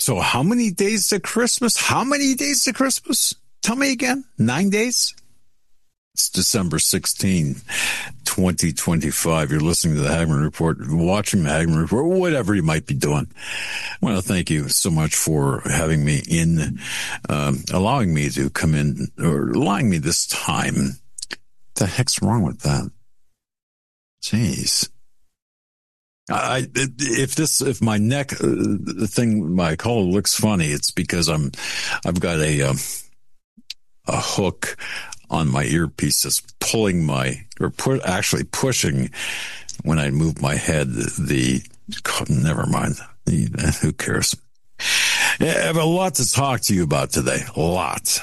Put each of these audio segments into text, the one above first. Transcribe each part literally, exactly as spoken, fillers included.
So how many days to Christmas? How many days to Christmas? Tell me again. Nine days? It's December sixteenth, twenty twenty-five. You're listening to the Hagmann Report, watching the Hagmann Report, whatever you might be doing. I want to thank you so much for having me in, um, allowing me to come in, or allowing me this time. What the heck's wrong with that? Jeez. I, if this, if my neck, uh, the thing, my collar looks funny, it's because I'm, I've got a, um, a hook on my earpiece that's pulling my, or put, actually pushing when I move my head, the, never mind. Who cares? I have a lot to talk to you about today. A lot.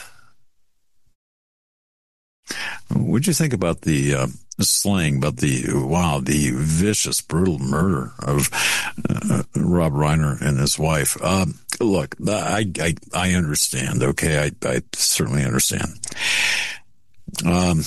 What'd you think about the, uh, slaying, about the, wow, the vicious, brutal murder of uh, Rob Reiner and his wife? Um, look, I, I, I understand. Okay. I, I certainly understand. Um,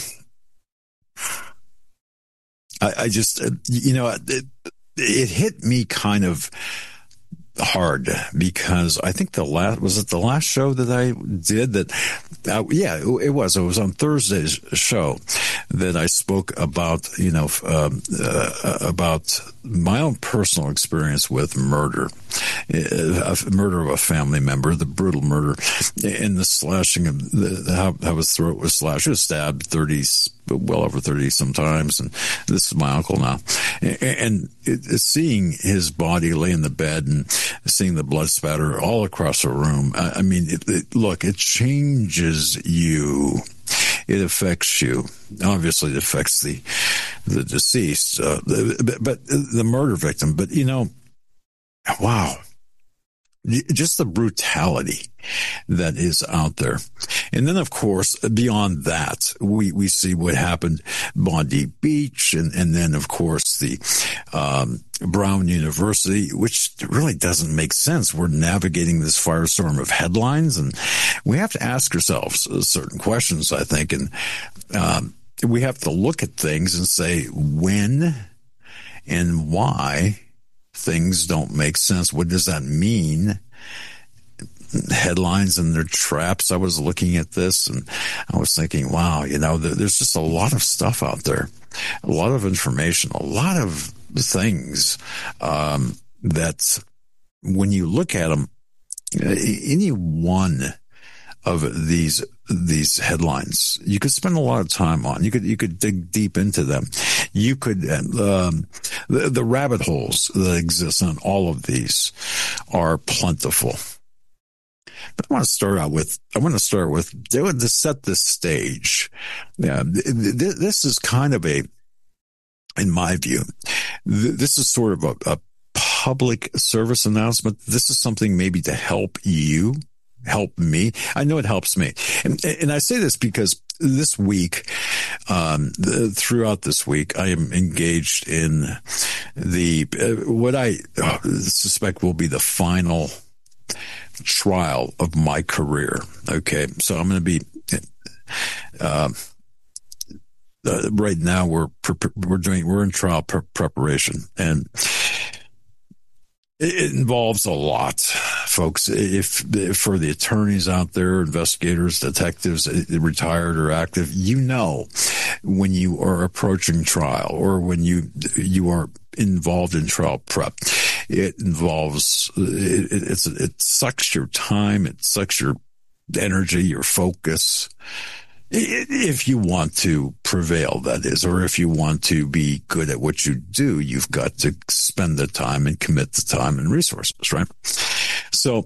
I, I just, you know, it, it hit me kind of hard because I think the last, was it the last show that I did that, uh, yeah, it was, it was on Thursday's show that I spoke about, you know, um, uh, about my own personal experience with murder, a murder of a family member, the brutal murder and the slashing of the, how, how his throat was slashed. He was stabbed thirty, well over thirty sometimes. And this is my uncle now. And it, seeing his body lay in the bed and seeing the blood spatter all across the room. I, I mean, it, it, look, it changes you. It affects you. Obviously, it affects the the deceased, uh, but, but the murder victim. But, you know, wow. Just the brutality that is out there. And then, of course, beyond that, we, we see what happened Bondi Beach. And, and then, of course, the, um, Brown University, which really doesn't make sense. We're navigating this firestorm of headlines, and we have to ask ourselves certain questions, I think. And, um, we have to look at things and say when and why things don't make sense. What does that mean? Headlines and their traps. I was looking at this and I was thinking, wow, you know, there's just a lot of stuff out there, a lot of information, a lot of things um, that when you look at them, any one of these these headlines you could spend a lot of time on. You could you could dig deep into them. You could um, the, the rabbit holes that exist on all of these are plentiful. But I want to start out with I want to start with to set this stage. Yeah, this is kind of a, in my view, this is sort of a, a public service announcement. This is something maybe to help you. Help me. I know it helps me. And, and I say this because this week, um, the, throughout this week, I am engaged in the, uh, what I uh, suspect will be the final trial of my career. Okay. So I'm going to be, uh, uh, right now we're, we're doing, we're in trial pre- preparation, and it involves a lot, folks. If, if for the attorneys out there, investigators, detectives, retired or active, you know, when you are approaching trial or when you you are involved in trial prep, it involves it, it's it sucks your time, it sucks your energy, your focus. If you want to prevail, that is, or if you want to be good at what you do, you've got to spend the time and commit the time and resources, right? So,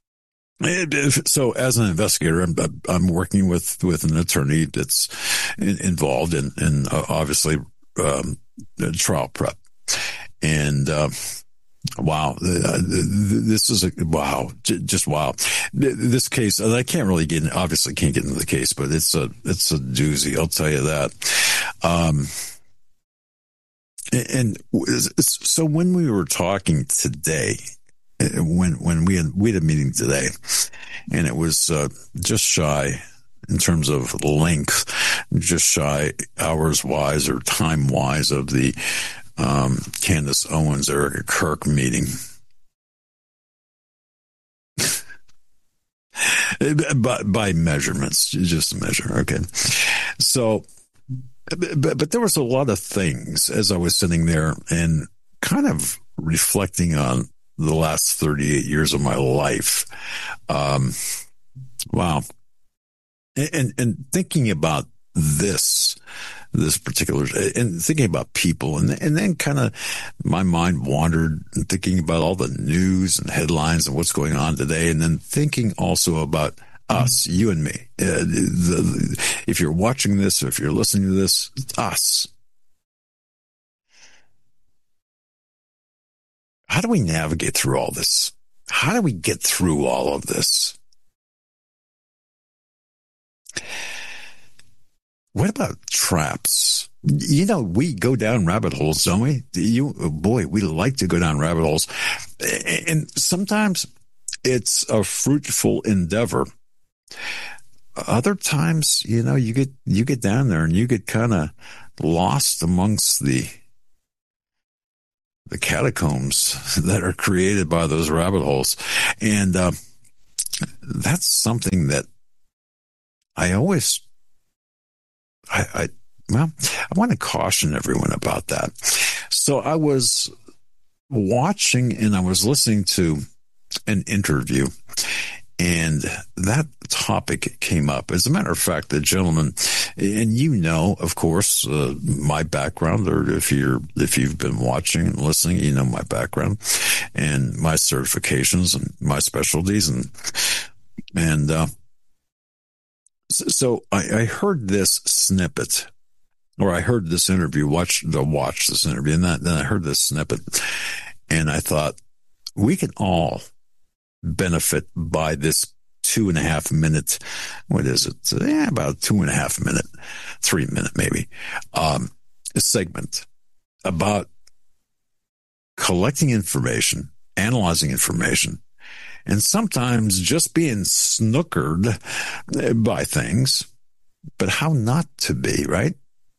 so as an investigator, I'm, I'm working with, with an attorney that's involved in, in uh, obviously, um, trial prep. And, uh, wow, this is a wow, just wow. This case, I can't really get in, obviously can't get into the case, but it's a it's a doozy. I'll tell you that. Um, and so when we were talking today, when when we had we had a meeting today, and it was uh, just shy in terms of length, just shy hours wise or time wise of the Um, Candace Owens, Erica Kirk meeting. by, by measurements, just a measure. Okay. So, but, but there was a lot of things as I was sitting there and kind of reflecting on the last thirty-eight years of my life. Um, wow. And, and thinking about this, this particular, and thinking about people, and, and then kind of my mind wandered and thinking about all the news and headlines and what's going on today. And then thinking also about us, you and me. Uh, the, the, if you're watching this, or if you're listening to this, it's us. How do we navigate through all this? How do we get through all of this? What about traps? You know, we go down rabbit holes, don't we? You, boy, we like to go down rabbit holes. And sometimes it's a fruitful endeavor. Other times, you know, you get, you get down there and you get kind of lost amongst the, the catacombs that are created by those rabbit holes. And, uh, that's something that I always, I, I, well, I want to caution everyone about that. So I was watching and I was listening to an interview, and that topic came up. As a matter of fact, the gentleman, and you know, of course, uh, my background, or if you're, if you've been watching and listening, you know my background and my certifications and my specialties, and, and, uh, so I, I heard this snippet, or I heard this interview, watch the watch this interview, and that, then I heard this snippet, and I thought, we can all benefit by this two and a half minute, what is it? Yeah, about two and a half minute, three minute maybe, um, a segment about collecting information, analyzing information, and sometimes just being snookered by things, but how not to be, right?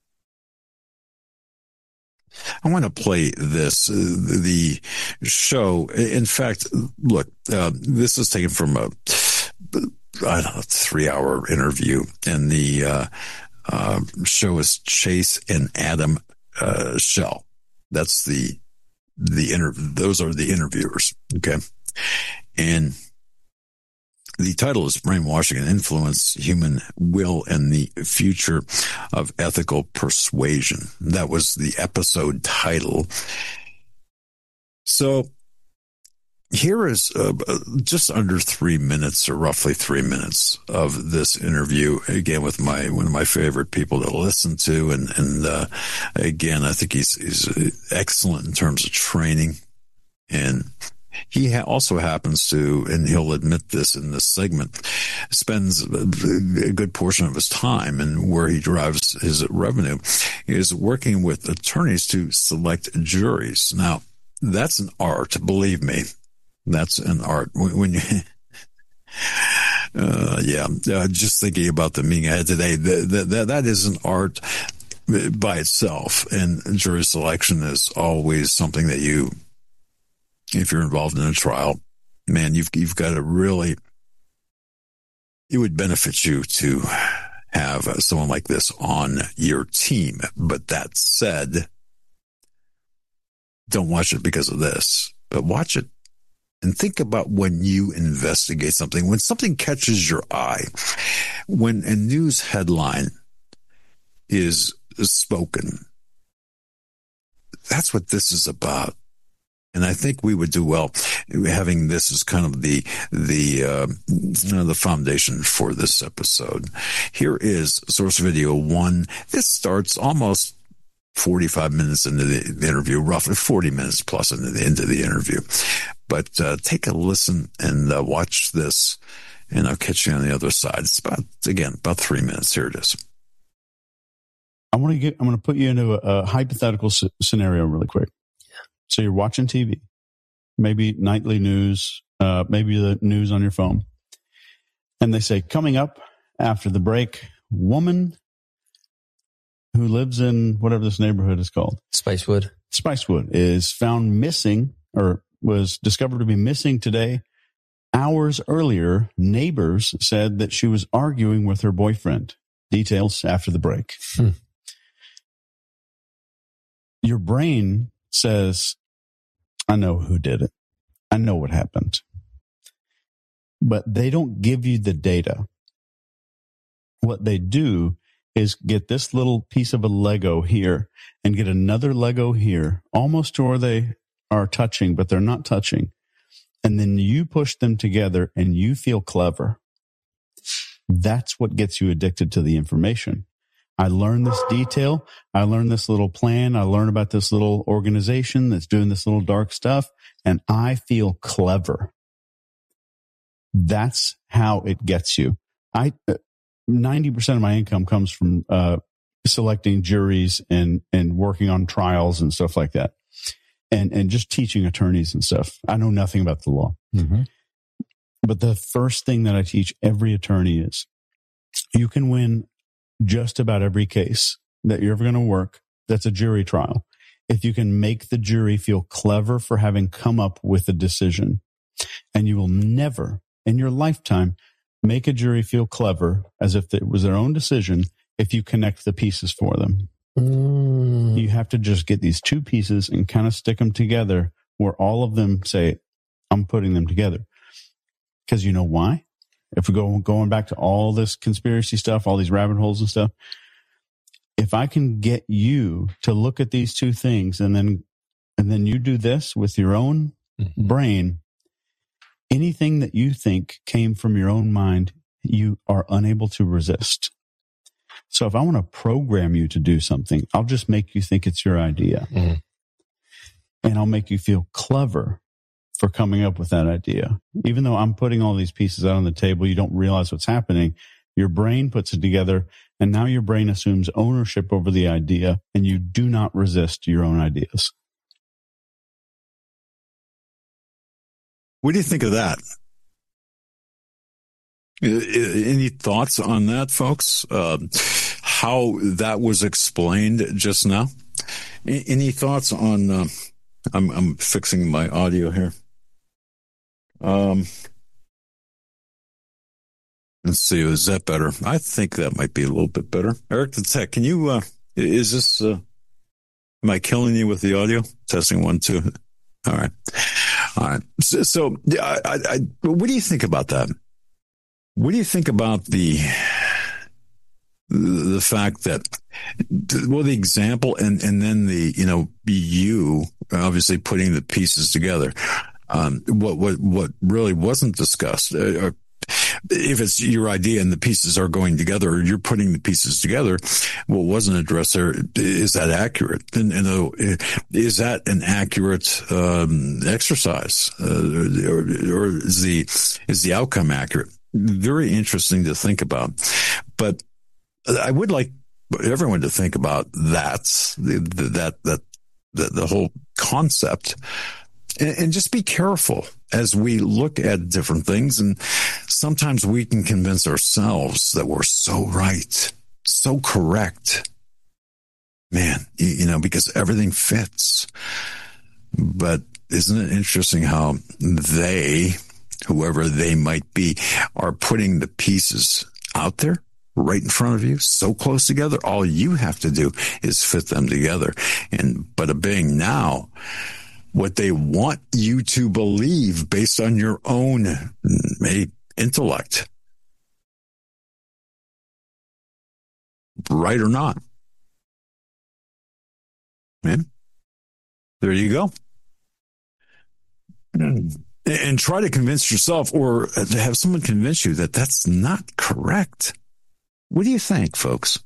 I want to play this, uh, the show. In fact, look, uh, this is taken from a, I don't know, three hour interview, and the uh, uh, show is Chase and Adam uh, Shell. That's the, the interview. Those are the interviewers. Okay. And the title is Brainwashing and Influence, Human Will and the Future of Ethical Persuasion. That was the episode title. So here is uh, just under three minutes, or roughly three minutes of this interview, again, with my, one of my favorite people to listen to. And, and, uh, again, I think he's, he's excellent in terms of training, and he ha- also happens to, and he'll admit this in this segment, spends a good portion of his time, and where he derives his revenue is working with attorneys to select juries. Now, that's an art, believe me. That's an art. When, when you, uh, yeah, uh, just thinking about the meeting I had today, the, the, the, that is an art by itself, and jury selection is always something that you, if you're involved in a trial, man, you've, you've got to really, it would benefit you to have someone like this on your team. But that said, don't watch it because of this, but watch it and think about when you investigate something, when something catches your eye, when a news headline is spoken. That's what this is about. And I think we would do well having this as kind of the the uh, you know, the foundation for this episode. Here is source video one. This starts almost forty-five minutes into the interview, roughly forty minutes plus into the into the interview. But uh, take a listen and uh, watch this, and I'll catch you on the other side. It's about, again, about three minutes. Here it is. I want to get. I'm going to put you into a, a hypothetical s- scenario really quick. So you're watching T V, maybe nightly news, uh, maybe the news on your phone. And they say, coming up after the break, woman who lives in whatever this neighborhood is called. Spicewood. Spicewood is found missing, or was discovered to be missing today Hours earlier, neighbors said that she was arguing with her boyfriend. Details after the break. Hmm. Your brain says, I know who did it. I know what happened. But they don't give you the data. What they do is get this little piece of a Lego here and get another Lego here, almost to where they are touching, but they're not touching. And then you push them together and you feel clever. That's what gets you addicted to the information. I learned this detail. I learned this little plan. I learned about this little organization that's doing this little dark stuff, and I feel clever. That's how it gets you. I ninety percent of my income comes from uh, selecting juries and and working on trials and stuff like that, and and just teaching attorneys and stuff. I know nothing about the law, mm-hmm. but the first thing that I teach every attorney is you can win just about every case that you're ever going to work that's a jury trial if you can make the jury feel clever for having come up with a decision. And you will never in your lifetime make a jury feel clever as if it was their own decision if you connect the pieces for them. Mm. You have to just get these two pieces and kind of stick them together where all of them say, I'm putting them together. Because you know why? If we go going back to all this conspiracy stuff, all these rabbit holes and stuff, if I can get you to look at these two things and then and then you do this with your own mm-hmm. brain, anything that you think came from your own mind, you are unable to resist. So if I want to program you to do something, I'll just make you think it's your idea. Mm-hmm. And I'll make you feel clever for coming up with that idea. Even though I'm putting all these pieces out on the table, you don't realize what's happening. Your brain puts it together, and now your brain assumes ownership over the idea, and you do not resist your own ideas. What do you think of that? Any thoughts on that, folks? Uh, how that was explained just now? Any thoughts on... Uh, I'm, I'm fixing my audio here. Um, let's see, is that better? I think that might be a little bit better. Eric the Tech, can you, uh, is this, uh, am I killing you with the audio? Testing one, two. All right. All right. So, so I, I, I, what do you think about that? What do you think about the, the fact that, well, the example and, and then the, you know, you obviously putting the pieces together. Um, what, what, what really wasn't discussed, uh, if it's your idea and the pieces are going together, or you're putting the pieces together, what wasn't addressed there, is that accurate? And, and uh, is that an accurate, um, exercise? Uh, or, or is the, is the outcome accurate? Very interesting to think about. But I would like everyone to think about that, that, that, the, the whole concept, and, and just be careful as we look at different things. And sometimes we can convince ourselves that we're so right, so correct, man, you, you know, because everything fits. But isn't it interesting how they, whoever they might be, are putting the pieces out there right in front of you, so close together? All you have to do is fit them together. And bada bing, now what they want you to believe based on your own maybe intellect, right or not. Man, there you go. And try to convince yourself, or to have someone convince you that that's not correct. What do you think, folks?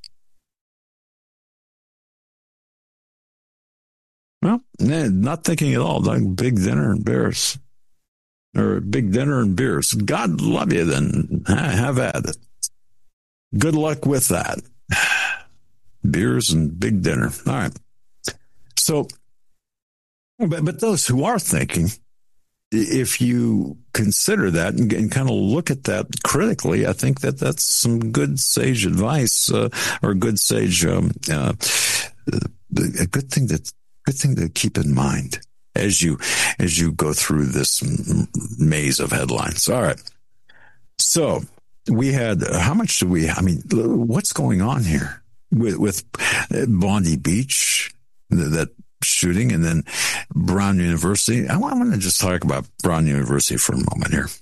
Well, not thinking at all. Like big dinner and beers. Or big dinner and beers. God love you, then have at it. Good luck with that. Beers and big dinner. All right. So, but, but those who are thinking, if you consider that and, and kind of look at that critically, I think that that's some good sage advice, uh, or good sage, um, uh, a good thing that, good thing to keep in mind. as you as you go through this maze of headlines. All right. So we had, how much do we, I mean, what's going on here with, with Bondi Beach, that shooting, and then Brown University? I want, I want to just talk about Brown University for a moment here.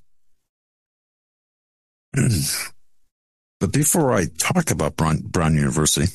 But before I talk about Brown, Brown University,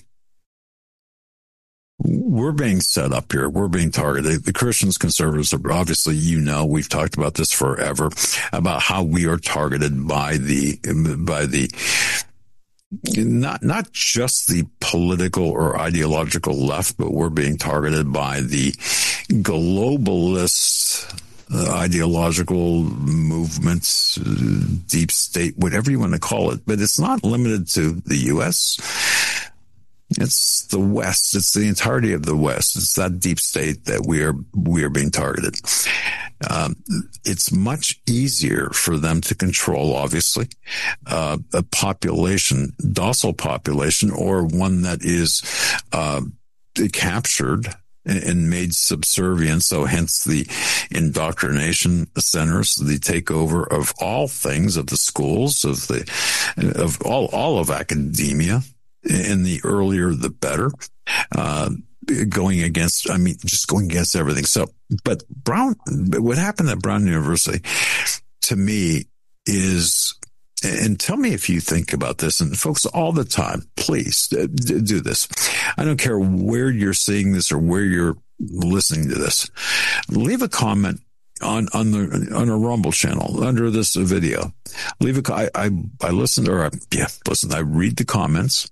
we're being set up here. We're being targeted. The Christians, conservatives, are obviously, you know, we've talked about this forever, about how we are targeted by the, by the, not, not just the political or ideological left, but we're being targeted by the globalist uh, ideological movements, uh, deep state, whatever you want to call it. But it's not limited to the U S. It's the West. It's the entirety of the West. It's that deep state that we are we are being targeted. Um, it's much easier for them to control, obviously, uh, a population, docile population, or one that is uh, captured and made subservient. So hence the indoctrination centers, the takeover of all things, of the schools, of the of all all of academia. And the earlier, the better, uh, going against, I mean, just going against everything. So, but Brown, what happened at Brown University to me is, and tell me if you think about this, and folks, all the time, please do this. I don't care where you're seeing this or where you're listening to this. Leave a comment on, on the, on a Rumble channel under this video. Leave a, I, I, I listen, or I, yeah, listen, I read the comments.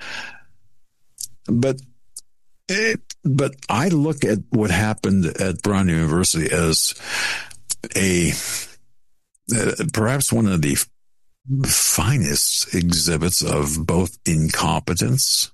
But it, but I look at what happened at Brown University as a uh, perhaps one of the finest exhibits of both incompetence,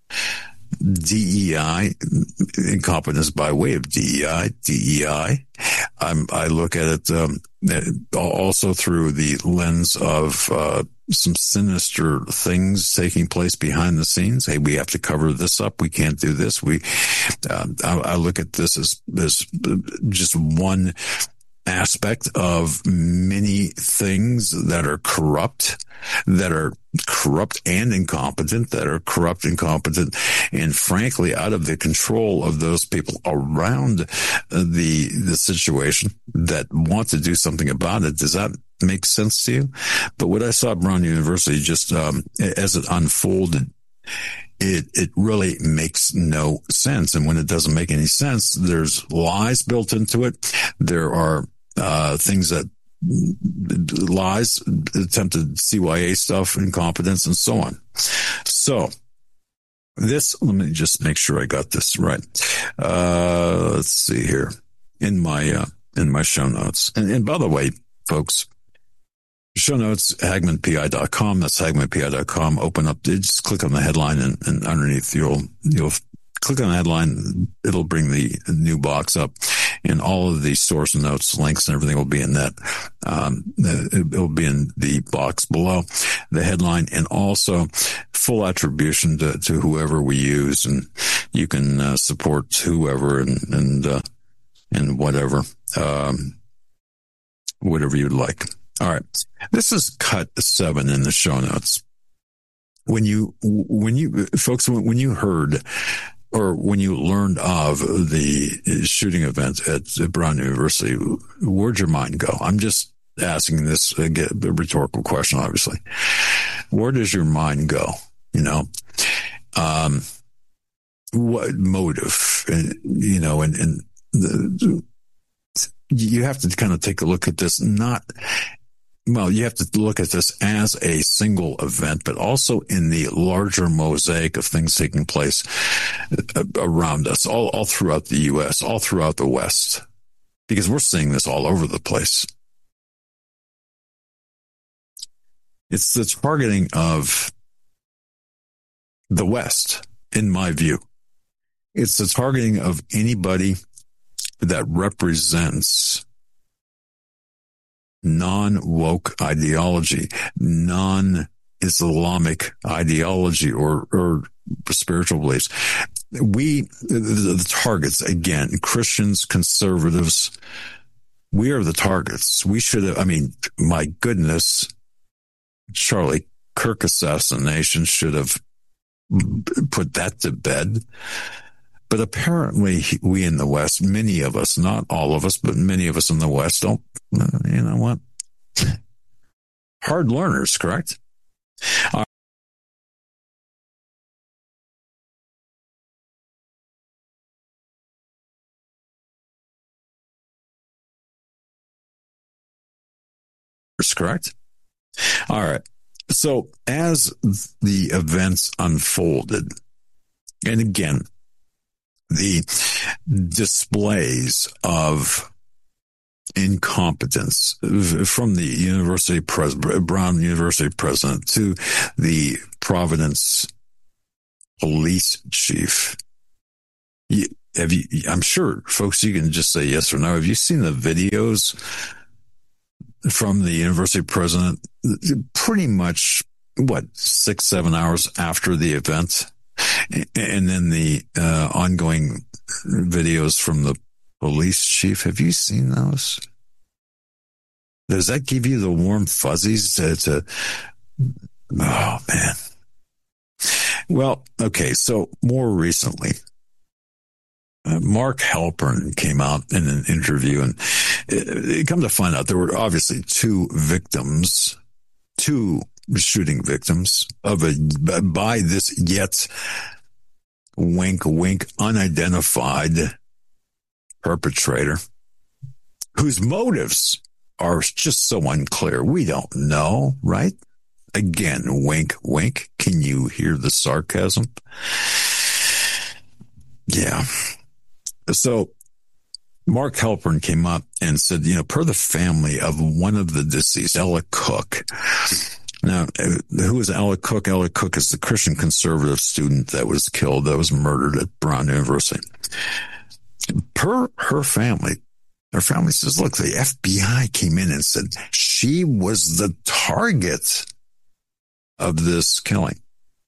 D E I, incompetence by way of D E I, D E I. I'm, I look at it um, also through the lens of uh, some sinister things taking place behind the scenes. Hey, we have to cover this up. We can't do this. We, uh, I, I look at this as, as just one aspect of many things that are corrupt, that are corrupt and incompetent, that are corrupt, incompetent, and frankly out of the control of those people around the the situation that want to do something about it. Does that make sense to you? But what I saw at Brown University, just um, as it unfolded, It it really makes no sense. And when it doesn't make any sense, there's lies built into it. There are uh things that lies, attempted C Y A stuff, incompetence, and so on. So this, let me just make sure I got this right. Uh let's see here in my uh, in my show notes. And, and by the way, folks, show notes, hagmann p i dot com. That's hagmann p i dot com. Open up, just click on the headline, and, and underneath you'll, you'll click on the headline. It'll bring the new box up, and all of the source notes, links, and everything will be in that. Um, it'll be in the box below the headline, and also full attribution to, to whoever we use. And you can uh, support whoever and, and, uh, and whatever, um, whatever you'd like. All right. This is cut seven in the show notes. When you, when you, folks, when you heard or when you learned of the shooting event at Brown University, where'd your mind go? I'm just asking this, again, a rhetorical question, obviously. Where does your mind go? You know, um, what motive, and, you know, and, and the, you have to kind of take a look at this, not, well, you have to look at this as a single event, but also in the larger mosaic of things taking place around us, all, all throughout the U S, all throughout the West, because we're seeing this all over the place. It's the targeting of the West, in my view. It's the targeting of anybody that represents non-woke ideology, non-Islamic ideology, or, or spiritual beliefs. we, the, the targets, again, Christians, conservatives, we are the targets. We should have, I mean, my goodness, Charlie Kirk assassination should have put that to bed. But apparently we in the West, many of us, not all of us, but many of us in the West don't, you know what? Hard learners, correct? Uh, correct? All right. So as the events unfolded, and again, the displays of incompetence from the University pres- Brown University president to the Providence police chief. You, have you, I'm sure, folks, you can just say yes or no. Have you seen the videos from the university president pretty much, what, six, seven hours after the event? And then the uh, ongoing videos from the police chief. Have you seen those? Does that give you the warm fuzzies to, to oh, man. Well, okay, so more recently, uh, Mark Halpern came out in an interview, and it, it come to find out there were obviously two victims, two shooting victims of a by this yet wink wink unidentified perpetrator whose motives are just so unclear. We don't know, right? Again, wink wink. Can you hear the sarcasm? Yeah. So Mark Halpern came up and said, you know, per the family of one of the deceased, Ella Cook. Now, who was Ella Cook? Ella Cook is the Christian conservative student that was killed, that was murdered at Brown University. Per her family, her family says, look, the F B I came in and said she was the target of this killing.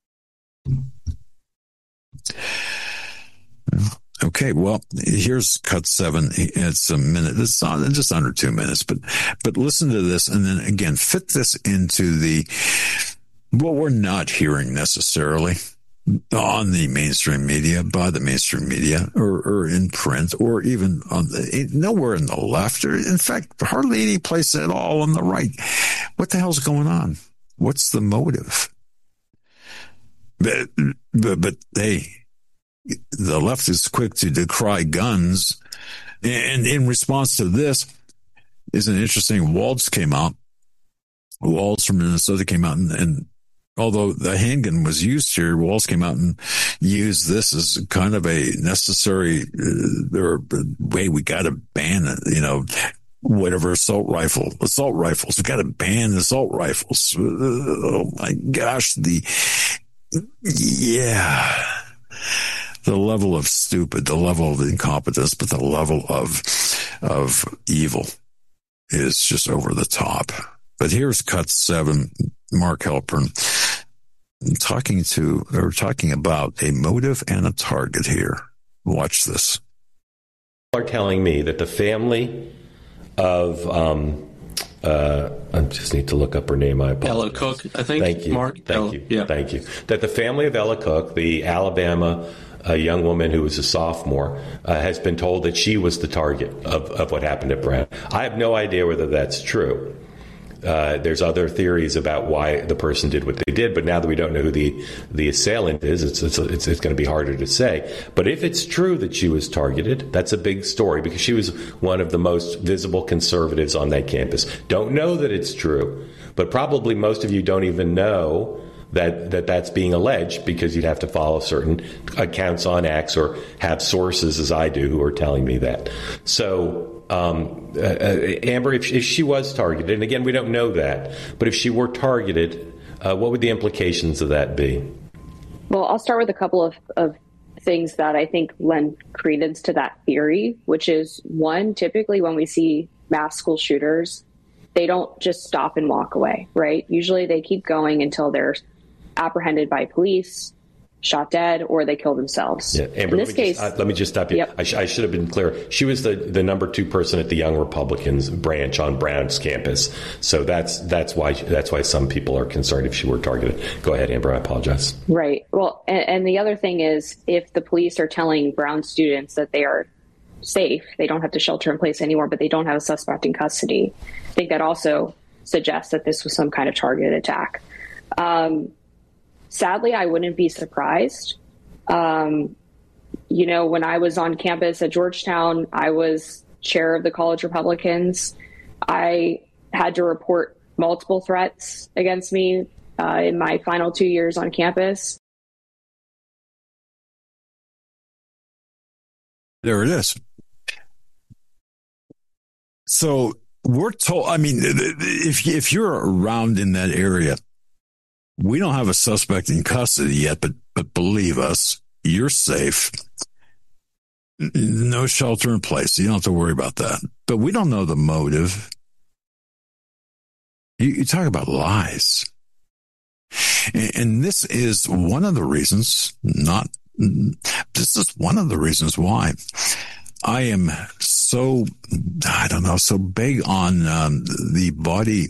Okay, well, here's cut seven. It's a minute. It's just under two minutes, but but listen to this, and then again fit this into the what we're not hearing necessarily on the mainstream media, by the mainstream media, or, or in print, or even on the nowhere in the left, or in fact hardly any place at all on the right. What the hell's going on? What's the motive? But but, but hey. The left is quick to decry guns. And in response to this, isn't it interesting? Waltz came out. Waltz from Minnesota came out, and, and although the handgun was used here, Waltz came out and used this as kind of a necessary uh, way. We got to ban it, you know, whatever assault rifle, assault rifles. We got to ban assault rifles. Uh, oh my gosh. The, yeah. The level of stupid, the level of incompetence, but the level of of evil is just over the top. But here's cut seven, Mark Halpern talking to or talking about a motive and a target here. Watch this. Are telling me that the family of um, uh, I just need to look up her name. I apologize. Ella Cook, I think. Thank you. Mark. Thank Ella, you. yeah. Thank you. That the family of Ella Cook, the Alabama a young woman who was a sophomore, uh, has been told that she was the target of, of what happened at Brown. I have no idea whether that's true. Uh, there's other theories about why the person did what they did, but now that we don't know who the, the assailant is, it's, it's, it's, it's going to be harder to say. But if it's true that she was targeted, that's a big story because she was one of the most visible conservatives on that campus. Don't know that it's true, but probably most of you don't even know that, that that's being alleged because you'd have to follow certain accounts on X or have sources, as I do, who are telling me that. So, um, uh, uh, Amber, if, if she was targeted, and again, we don't know that, but if she were targeted, uh, what would the implications of that be? Well, I'll start with a couple of, of things that I think lend credence to that theory, which is, one, typically when we see mass school shooters, they don't just stop and walk away, right? Usually they keep going until they're apprehended by police shot dead or they kill themselves. Yeah, Amber, in this let me case, just, uh, let me just stop you. Yep. I, sh- I should have been clear. She was the, the number two person at the Young Republicans branch on Brown's campus. So that's that's why that's why some people are concerned if she were targeted. Go ahead, Amber. I apologize. Right. Well, and, and the other thing is, if the police are telling Brown students that they are safe, they don't have to shelter in place anymore, but they don't have a suspect in custody, I think that also suggests that this was some kind of targeted attack. Um, sadly, I wouldn't be surprised. Um, you know, when I was on campus at Georgetown, I was chair of the college Republicans. I had to report multiple threats against me uh, in my final two years on campus. There it is. So we're told, I mean, if if you're around in that area, we don't have a suspect in custody yet, but but believe us, you're safe. No shelter in place. You don't have to worry about that. But we don't know the motive. You, you talk about lies. And, and this is one of the reasons, not, this is one of the reasons why I am so, I don't know, so big on um, the body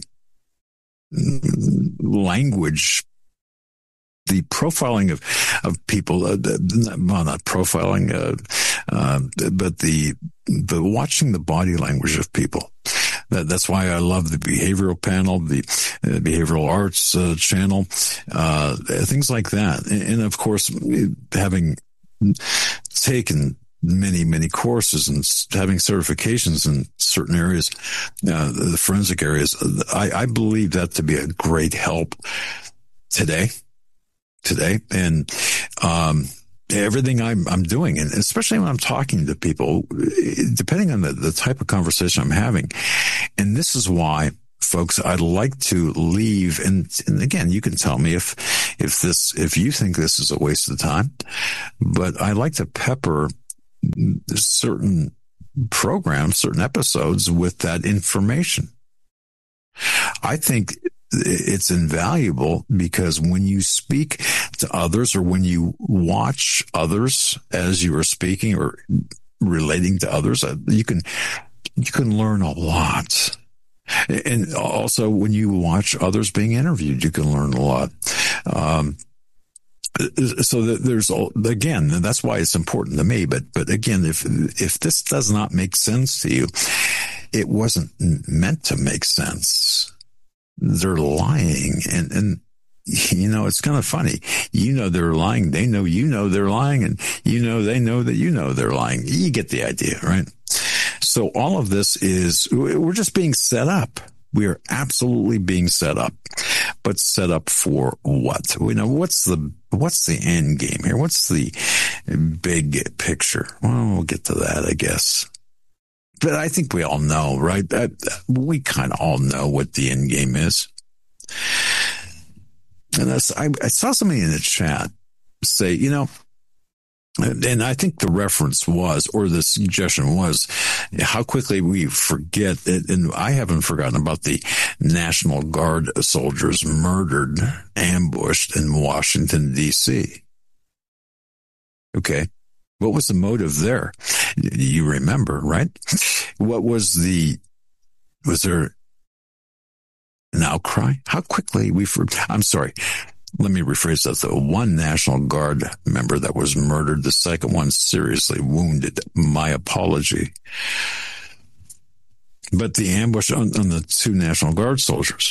language, the profiling of, of people, uh, well, not profiling, uh, uh, but the, the watching the body language of people. That, that's why I love the behavioral panel, the uh, behavioral arts uh, channel, uh, things like that. And, and of course, having taken many, many courses and having certifications in certain areas, uh, the forensic areas, I, I believe that to be a great help today, today. And, um, everything I'm, I'm doing, and especially when I'm talking to people, depending on the, the type of conversation I'm having. And this is why, folks, I'd like to leave. And, and again, you can tell me if, if this, if you think this is a waste of time, but I like to pepper certain programs, certain episodes with that information. I think it's invaluable because when you speak to others or when you watch others as you are speaking or relating to others, you can, you can learn a lot. And also when you watch others being interviewed, you can learn a lot. Um, So there's, again, that's why it's important to me. But, but again, if, if this does not make sense to you, it wasn't meant to make sense. They're lying. And, and, you know, it's kind of funny. You know, they're lying. They know, you know, they're lying, and you know, they know that you know they're lying. You get the idea, right? So all of this is, we're just being set up. We are absolutely being set up, but set up for what? You know, what's the, what's the end game here? What's the big picture? Well, we'll get to that, I guess. But I think we all know, right? That we kind of all know what the end game is. And that's, I, I saw somebody in the chat say, you know, and I think the reference was, or the suggestion was, how quickly we forget it. And I haven't forgotten about the National Guard soldiers murdered, ambushed in Washington, D C. Okay. What was the motive there? You remember, right? What was the, was there an outcry? How quickly we forgot? I'm sorry. Let me rephrase that. The one National Guard member that was murdered, the second one seriously wounded. My apology. But the ambush on, on the two National Guard soldiers.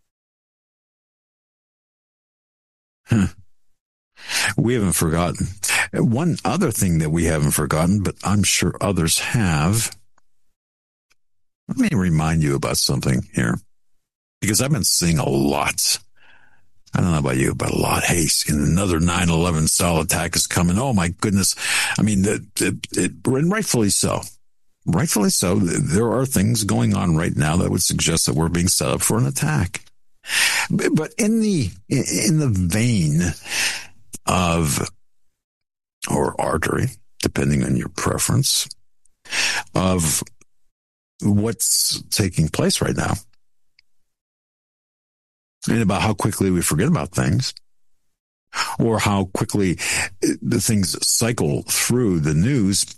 Huh. We haven't forgotten. One other thing that we haven't forgotten, but I'm sure others have. Let me remind you about something here, because I've been seeing a lot. I don't know about you, but a lot. Hey, another nine eleven style attack is coming. Oh my goodness. I mean, it, it, it, and rightfully so. Rightfully so. There are things going on right now that would suggest that we're being set up for an attack. But in the, in the vein of, or artery, depending on your preference, of what's taking place right now, and about how quickly we forget about things, or how quickly the things cycle through the news.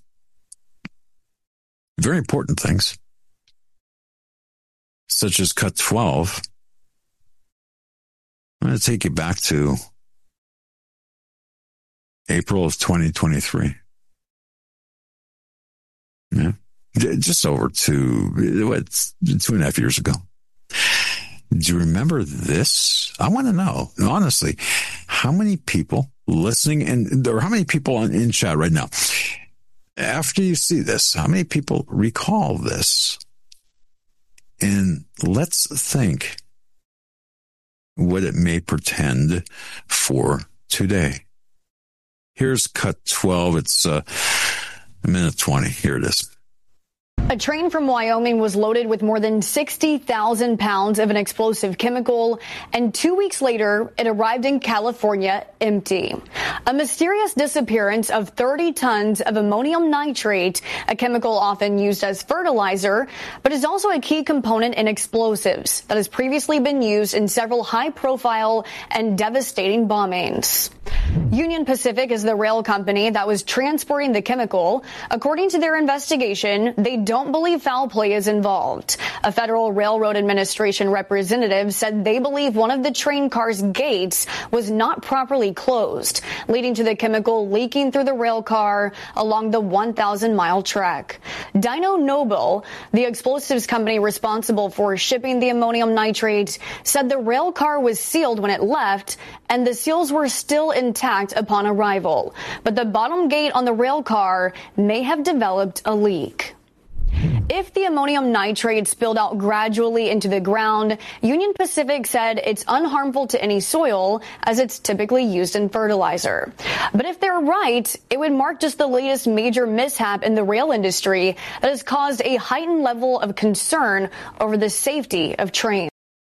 Very important things, such as cut twelve. I'm going to take you back to April of twenty twenty-three. Yeah. Just over two, what, two and a half years ago. Do you remember this? I want to know, honestly, how many people listening and or how many people in, in chat right now, after you see this, how many people recall this? And let's think what it may portend for today. Here's cut twelve. It's uh, a minute twenty. Here it is. A train from Wyoming was loaded with more than sixty thousand pounds of an explosive chemical, and two weeks later, it arrived in California empty. A mysterious disappearance of thirty tons of ammonium nitrate, a chemical often used as fertilizer, but is also a key component in explosives that has previously been used in several high-profile and devastating bombings. Union Pacific is the rail company that was transporting the chemical. According to their investigation, they don't believe foul play is involved. A Federal Railroad Administration representative said they believe one of the train car's gates was not properly closed, leading to the chemical leaking through the rail car along the one thousand mile trek. Dyno Nobel, the explosives company responsible for shipping the ammonium nitrate, said the rail car was sealed when it left, and the seals were still intact upon arrival. But the bottom gate on the rail car may have developed a leak. If the ammonium nitrate spilled out gradually into the ground, Union Pacific said it's unharmful to any soil as it's typically used in fertilizer. But if they're right, it would mark just the latest major mishap in the rail industry that has caused a heightened level of concern over the safety of trains.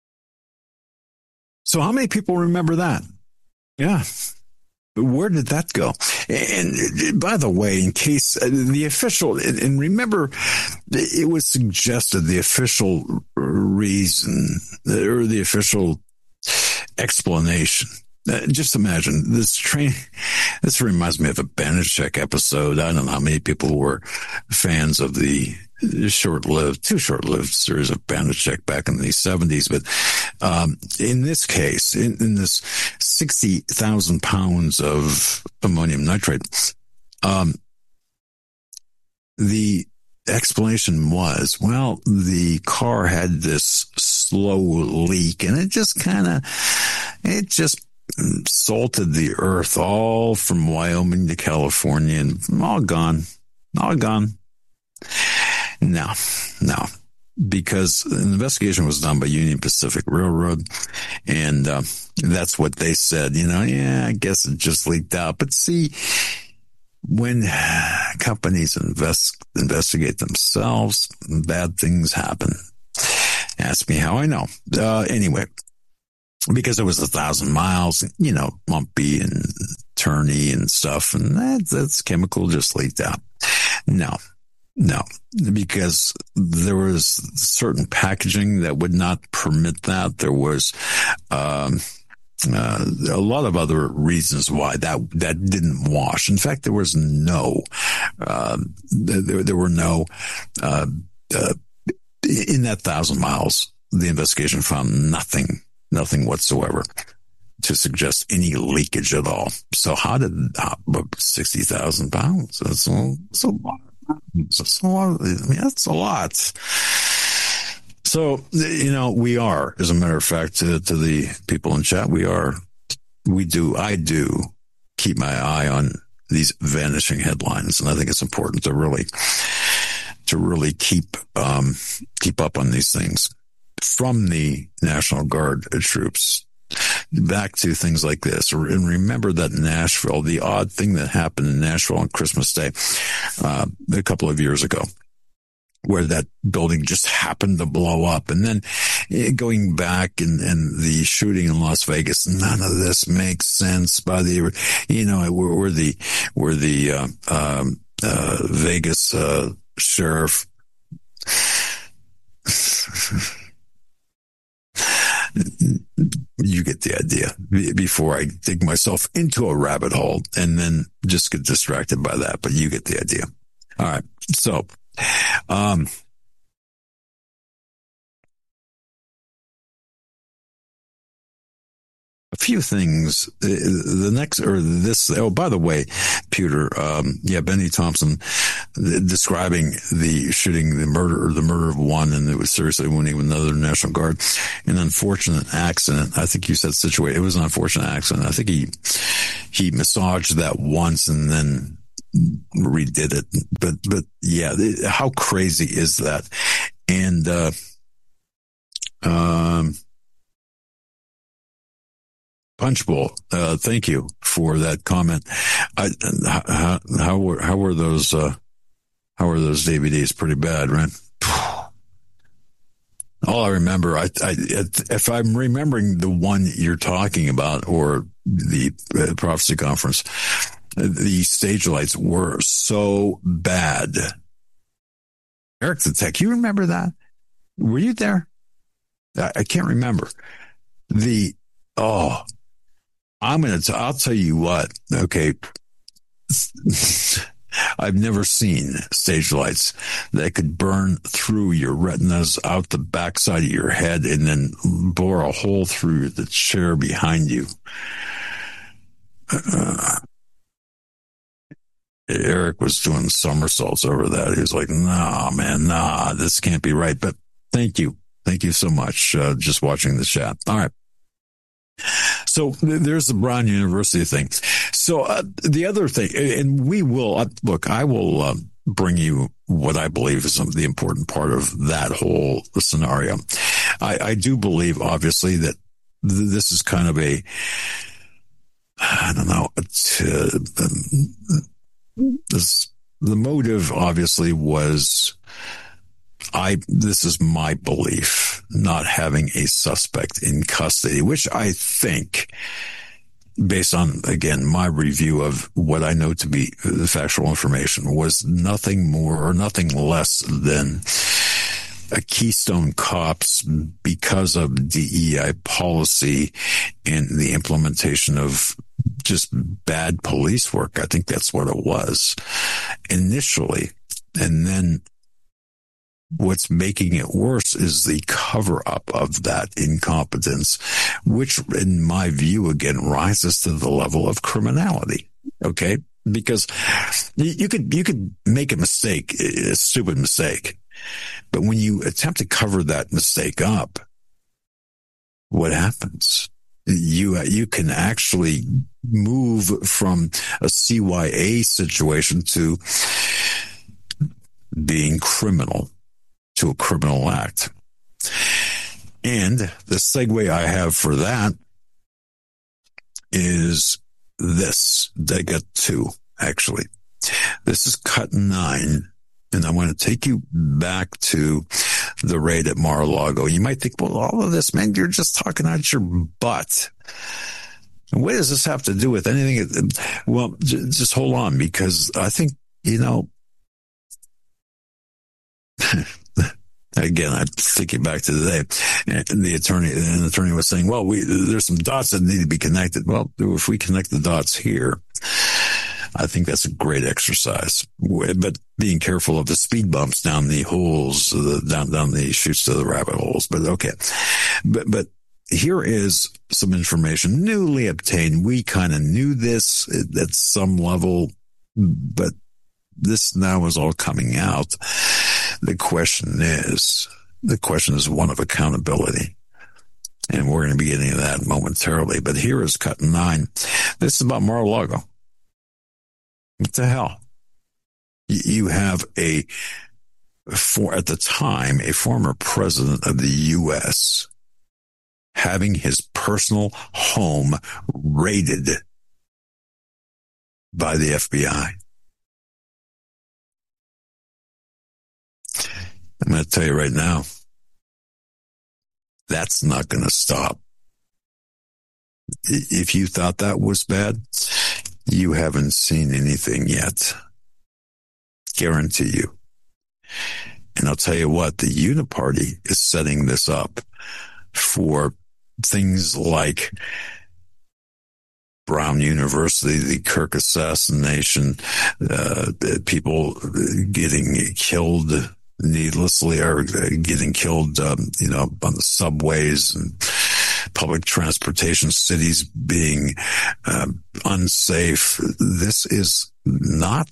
So how many people remember that? Yeah. Where did that go? And by the way, in case uh, the official, and remember, it was suggested the official reason or the official explanation. Uh, just imagine this train. This reminds me of a Banachek episode. I don't know how many people were fans of the short-lived, too short-lived series of Banachek back in the seventies. But um, in this case, in, in this sixty thousand pounds of ammonium nitrate, um, the explanation was, well, the car had this slow leak, and it just kind of, it just salted the earth all from Wyoming to California, and all gone, all gone. No, no, because an investigation was done by Union Pacific Railroad, and uh, that's what they said. You know, yeah, I guess it just leaked out. But see, when companies invest, investigate themselves, bad things happen. Ask me how I know. Uh, anyway, because it was a thousand miles, you know, lumpy and turny and stuff, and that, that's chemical just leaked out. No. No, because there was certain packaging that would not permit that. There was um, uh, a lot of other reasons why that that didn't wash. In fact, there was no, uh, there, there were no, uh, uh, in that thousand miles, the investigation found nothing, nothing whatsoever to suggest any leakage at all. So how did how, sixty thousand pounds? That's a, that's a lot. That's a lot. I mean, that's a lot. So, you know, we are, as a matter of fact, to, to the people in chat, we are, we do, I do keep my eye on these vanishing headlines. And I think it's important to really, to really keep, um, keep up on these things from the National Guard troops. Back to things like this. And remember that Nashville, the odd thing that happened in Nashville on Christmas Day, uh, a couple of years ago, where that building just happened to blow up. And then going back and, and the shooting in Las Vegas, none of this makes sense by the, you know, where, where the, where the, uh, um, uh, Vegas, uh, sheriff, you get the idea before I dig myself into a rabbit hole and then just get distracted by that. But you get the idea. All right. So, um, a few things. The next, or this, oh, by the way, Pewter, um, yeah, Benny Thompson describing the shooting, the murder, or the murder of one, and it was seriously wounding another National Guard. An unfortunate accident. I think you said situated. It was an unfortunate accident. I think he, he massaged that once and then redid it. But, but yeah, how crazy is that? And, uh, um, Punchbowl, uh, thank you for that comment. I, how, how were, how were those, uh, how were those D V Ds? Pretty bad, right? All I remember, I, I, if I'm remembering the one you're talking about, or the uh, Prophecy Conference, the stage lights were so bad. Eric the Tech, you remember that? Were you there? I, I can't remember. The, oh, I'm going to, I'll tell you what, okay. I've never seen stage lights that could burn through your retinas out the backside of your head and then bore a hole through the chair behind you. Uh, Eric was doing somersaults over that. He was like, nah, man, nah, this can't be right. But thank you. Thank you so much. Uh, just watching the chat. All right. So there's the Brown University thing. So uh, the other thing, and we will, uh, look, I will uh, bring you what I believe is the important part of that whole scenario. I, I do believe, obviously, that th- this is kind of a, I don't know, uh, this, the motive obviously was, I, this is my belief, not having a suspect in custody, which I think, based on, again, my review of what I know to be the factual information, was nothing more or nothing less than a Keystone Cops, because of D E I policy and the implementation of just bad police work. I think that's what it was initially. And then what's making it worse is the cover up of that incompetence, which in my view, again, rises to the level of criminality. Okay. Because you could, you could make a mistake, a stupid mistake, but when you attempt to cover that mistake up, what happens? You, you can actually move from a C Y A situation to being criminal, to a criminal act. And the segue I have for that is this. I got two, actually. This is cut nine, and I want to take you back to the raid at Mar-a-Lago. You might think, well, all of this, man, you're just talking out your butt. What does this have to do with anything? Well, just hold on, because I think, you know, again, I'm thinking back to the day, and the attorney, and the attorney was saying, well, we, there's some dots that need to be connected. Well, if we connect the dots here, I think that's a great exercise, but being careful of the speed bumps down the holes, the, down, down the chutes to the rabbit holes. But okay. But, but here is some information newly obtained. We kind of knew this at some level, but this now is all coming out. The question is, the question is one of accountability. And we're going to be getting to that momentarily. But here is cut nine. This is about Mar-a-Lago. What the hell? You have a, for at the time, a former president of the U S having his personal home raided by the F B I. I'm going to tell you right now, that's not going to stop. If you thought that was bad, you haven't seen anything yet. Guarantee you. And I'll tell you what, the Uniparty is setting this up for things like Brown University, the Kirk assassination, uh, people getting killed needlessly or getting killed, um, you know, on the subways and public transportation, cities being uh, unsafe. This is not,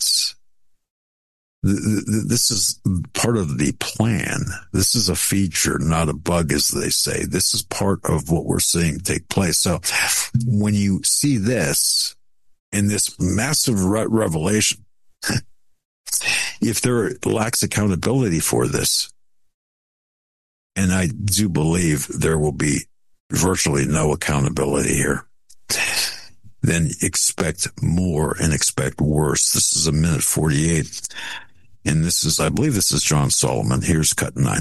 this is part of the plan. This is a feature, not a bug, as they say. This is part of what we're seeing take place. So when you see this in this massive re- revelation, if there lacks accountability for this, and I do believe there will be virtually no accountability here, then expect more and expect worse. This is a minute forty-eight. And this is, I believe this is John Solomon. Here's cut nine.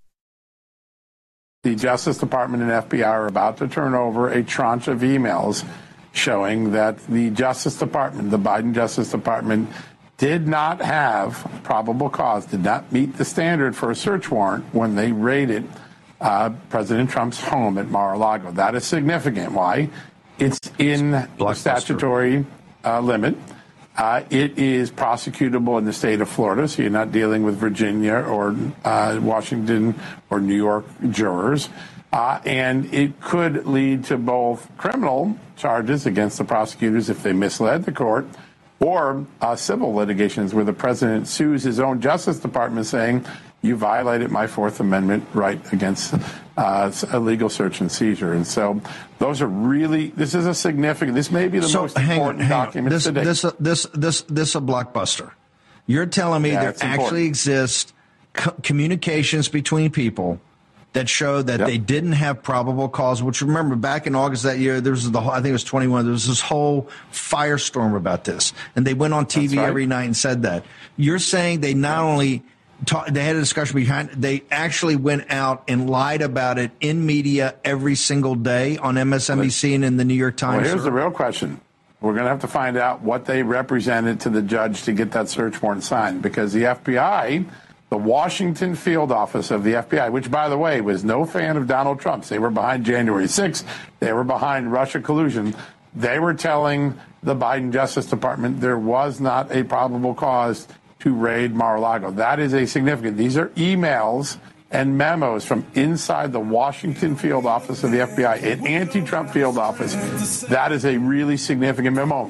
The Justice Department and F B I are about to turn over a tranche of emails showing that the Justice Department, the Biden Justice Department, did not have probable cause, did not meet the standard for a search warrant when they raided uh, President Trump's home at Mar-a-Lago. That is significant. Why? It's in the statutory uh, limit. Uh, it is prosecutable in the state of Florida, so you're not dealing with Virginia or uh, Washington or New York jurors. Uh, and it could lead to both criminal charges against the prosecutors if they misled the court, or uh, civil litigations where the president sues his own Justice Department saying, you violated my Fourth Amendment right against uh, a legal search and seizure. And so those are really, this is a significant, this may be the so, most hang important on, hang document this, today. This, this, this, this a blockbuster. You're telling me Yeah, there it's actually important. exists co- communications between people that show that Yep. they didn't have probable cause, which, remember, back in August that year, there was the whole, I think it was twenty-one, there was this whole firestorm about this. And they went on T V That's right. every night and said that. You're saying they not only talk, they had a discussion behind, they actually went out and lied about it in media every single day on M S N B C and in the New York Times. Well, here's the real question. We're going to have to find out what they represented to the judge to get that search warrant signed, because the F B I, the Washington field office of the F B I, which, by the way, was no fan of Donald Trump's. They were behind January sixth. They were behind Russia collusion. They were telling the Biden Justice Department there was not a probable cause to raid Mar-a-Lago. That is a significant. These are emails and memos from inside the Washington field office of the F B I, an anti-Trump field office. That is a really significant memo.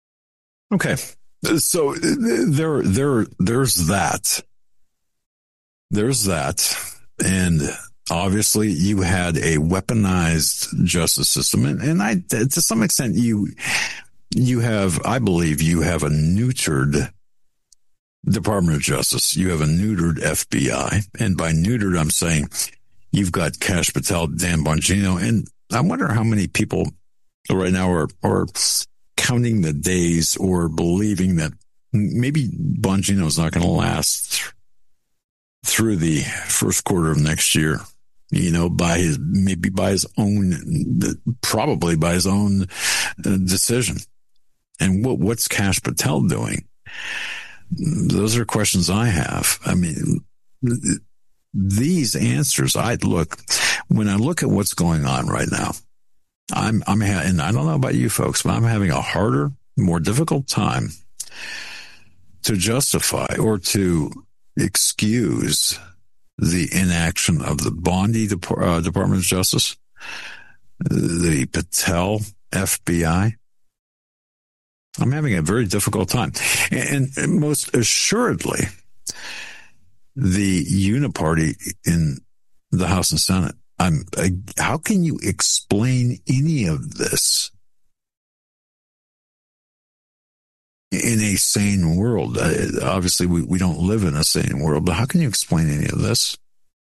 Okay. So there, there, there's that. There's that. And obviously you had a weaponized justice system. And, and I, to some extent, you, you have, I believe you have a neutered Department of Justice. You have a neutered F B I. And by neutered, I'm saying you've got Kash Patel, Dan Bongino. And I wonder how many people right now are, are counting the days or believing that maybe Bongino's not going to last through the first quarter of next year, you know, by his, maybe by his own, probably by his own decision. And what, what's Kash Patel doing? Those are questions I have. I mean, these answers, I'd look, when I look at what's going on right now, I'm, I'm, ha- and I don't know about you folks, but I'm having a harder, more difficult time to justify or to excuse the inaction of the Bondi Dep- uh, Department of Justice, the Patel F B I. I'm having a very difficult time. And, and most assuredly, the uniparty in the House and Senate. I'm, I, how can you explain any of this in a sane world? Uh, obviously, we, we don't live in a sane world, but how can you explain any of this?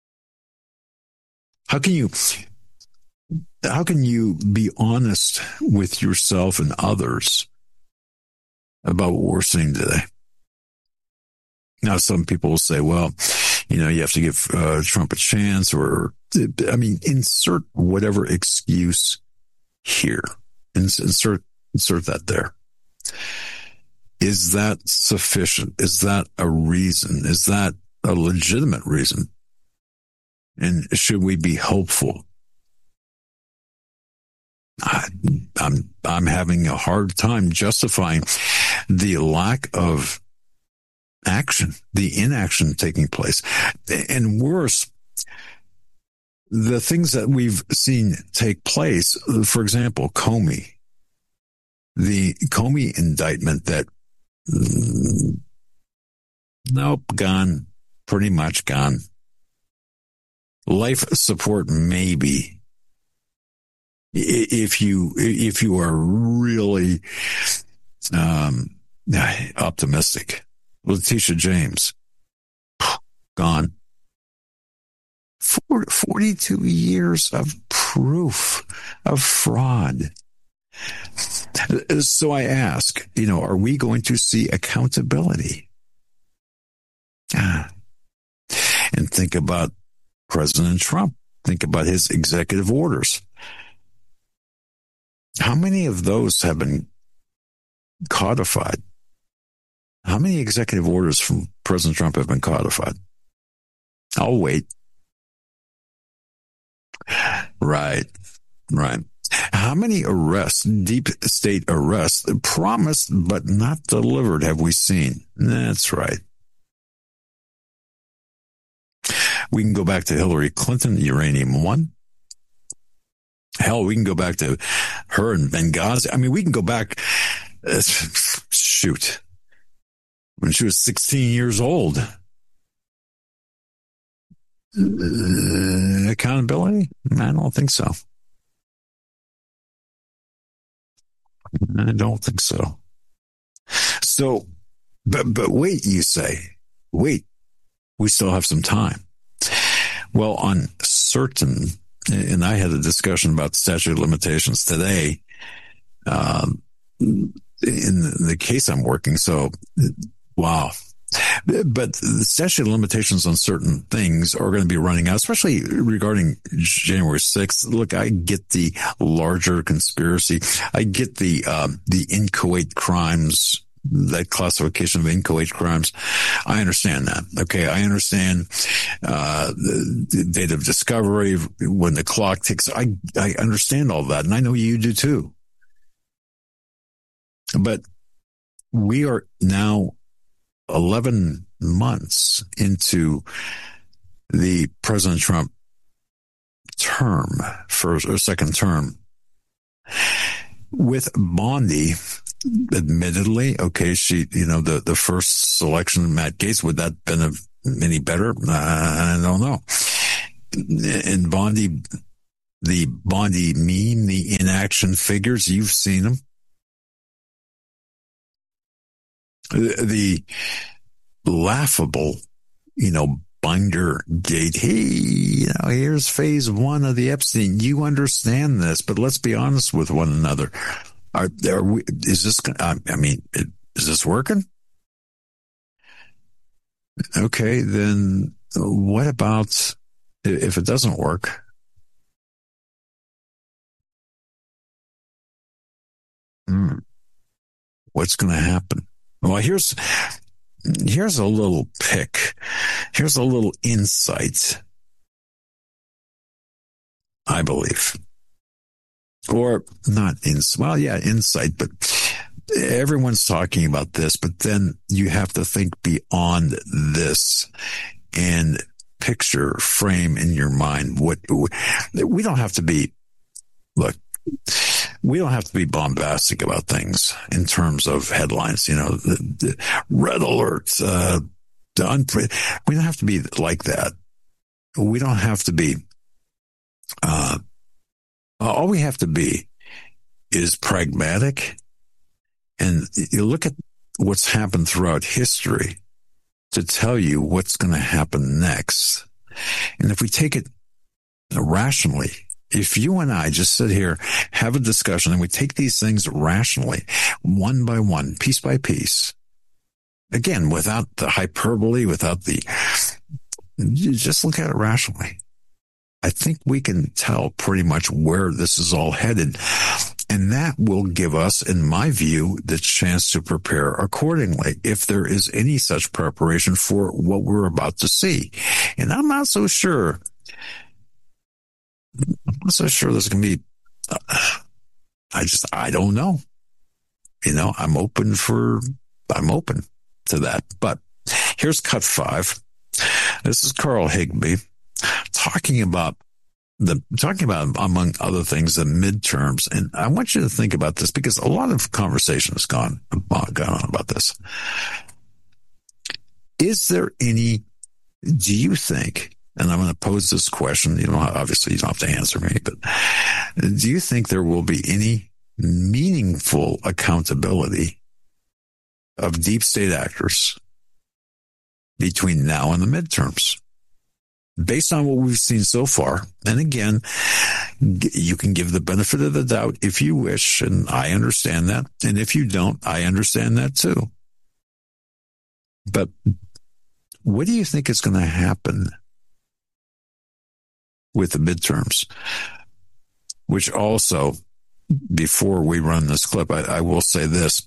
How can you, how can you be honest with yourself and others about what we're seeing today? Now, some people will say, well, you know, you have to give uh, Trump a chance, or, I mean, insert whatever excuse here. Insert, insert that there. Is that sufficient? Is that a reason? Is that a legitimate reason? And should we be hopeful I'm, I'm having a hard time justifying the lack of action, the inaction taking place. And worse, the things that we've seen take place, for example, Comey, the Comey indictment that, nope, gone, pretty much gone. Life support, maybe. If you, if you are really, um, optimistic. Letitia James, gone. forty-two years of proof of fraud. So I ask, you know, are we going to see accountability? Ah. And think about President Trump. Think about his executive orders. How many of those have been codified? How many executive orders from President Trump have been codified? I'll wait. Right, right. How many arrests, deep state arrests, promised but not delivered have we seen? That's right. We can go back to Hillary Clinton, Uranium One. Hell, we can go back to her and Benghazi. I mean, we can go back, uh, shoot, when she was sixteen years old. Uh, accountability? I don't think so. I don't think so. So, but, but wait, you say, wait, we still have some time. Well, on certain, and I had a discussion about statute of limitations today, um, in the case I'm working. So, wow. But the statute of limitations on certain things are going to be running out, especially regarding January sixth. Look, I get the larger conspiracy. I get the, um, the inchoate crimes, that classification of inchoate crimes. I understand that. Okay. I understand, uh, the date of discovery, when the clock ticks. I, I understand all that. And I know you do too. But we are now eleven months into the President Trump term, first or second term, with Bondi. Admittedly, okay, she, you know, the, the first selection, Matt Gaetz, would that been a, any better? I don't know. And Bondi, the Bondi meme, the inaction figures, you've seen them. The, the laughable, you know, Binder Gate. Hey, you know, here's phase one of the Epstein. You understand this, but let's be honest with one another. Are, are we, is this, I mean, is this working? Okay, then what about if it doesn't work? Hmm. What's going to happen? Well, here's, here's a little pick. Here's a little insight, I believe. Or not in, well, yeah, insight, but everyone's talking about this, but then you have to think beyond this and picture, frame in your mind what, we don't have to be, look, we don't have to be bombastic about things in terms of headlines, you know, the, the red alert, uh, the unpre- we don't have to be like that. We don't have to be, uh, all we have to be is pragmatic, and you look at what's happened throughout history to tell you what's going to happen next. And if we take it rationally, if you and I just sit here, have a discussion, and we take these things rationally, one by one, piece by piece, again, without the hyperbole, without the, you just look at it rationally. I think we can tell pretty much where this is all headed. And that will give us, in my view, the chance to prepare accordingly if there is any such preparation for what we're about to see. And I'm not so sure. I'm not so sure there's going to be, uh, I just, I don't know. You know, I'm open for, I'm open to that. But here's cut five. This is Carl Higbie talking about the, talking about, among other things, the midterms. And I want you to think about this because a lot of conversation has gone, gone on about this. Is there any, do you think, and I'm going to pose this question, you know, obviously you don't have to answer me, but do you think there will be any meaningful accountability of deep state actors between now and the midterms? Based on what we've seen so far, and again, you can give the benefit of the doubt if you wish, and I understand that. And if you don't, I understand that too. But what do you think is going to happen with the midterms? Which also, before we run this clip, I, I will say this.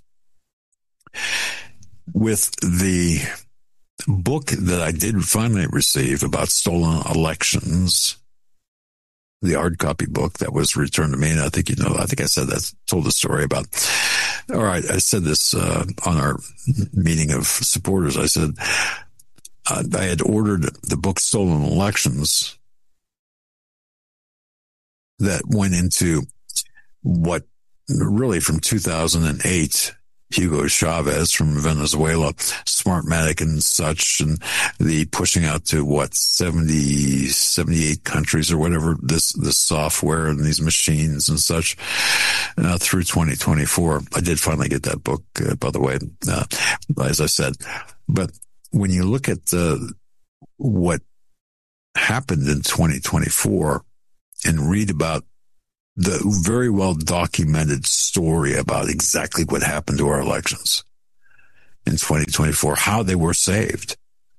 With the book that I did finally receive about stolen elections, the hard copy book that was returned to me, and I think you know, I think I said that, told the story about, all right, I said this uh, on our meeting of supporters. I said, uh, I had ordered the book Stolen Elections that went into what really from two thousand eight, Hugo Chavez from Venezuela, Smartmatic and such, and the pushing out to what, seventy, seventy-eight countries or whatever, this, this software and these machines and such, uh, through twenty twenty-four. I did finally get that book, uh, by the way, uh, as I said. But when you look at, uh, what happened in twenty twenty-four and read about the very well documented story about exactly what happened to our elections in twenty twenty-four, how they were saved.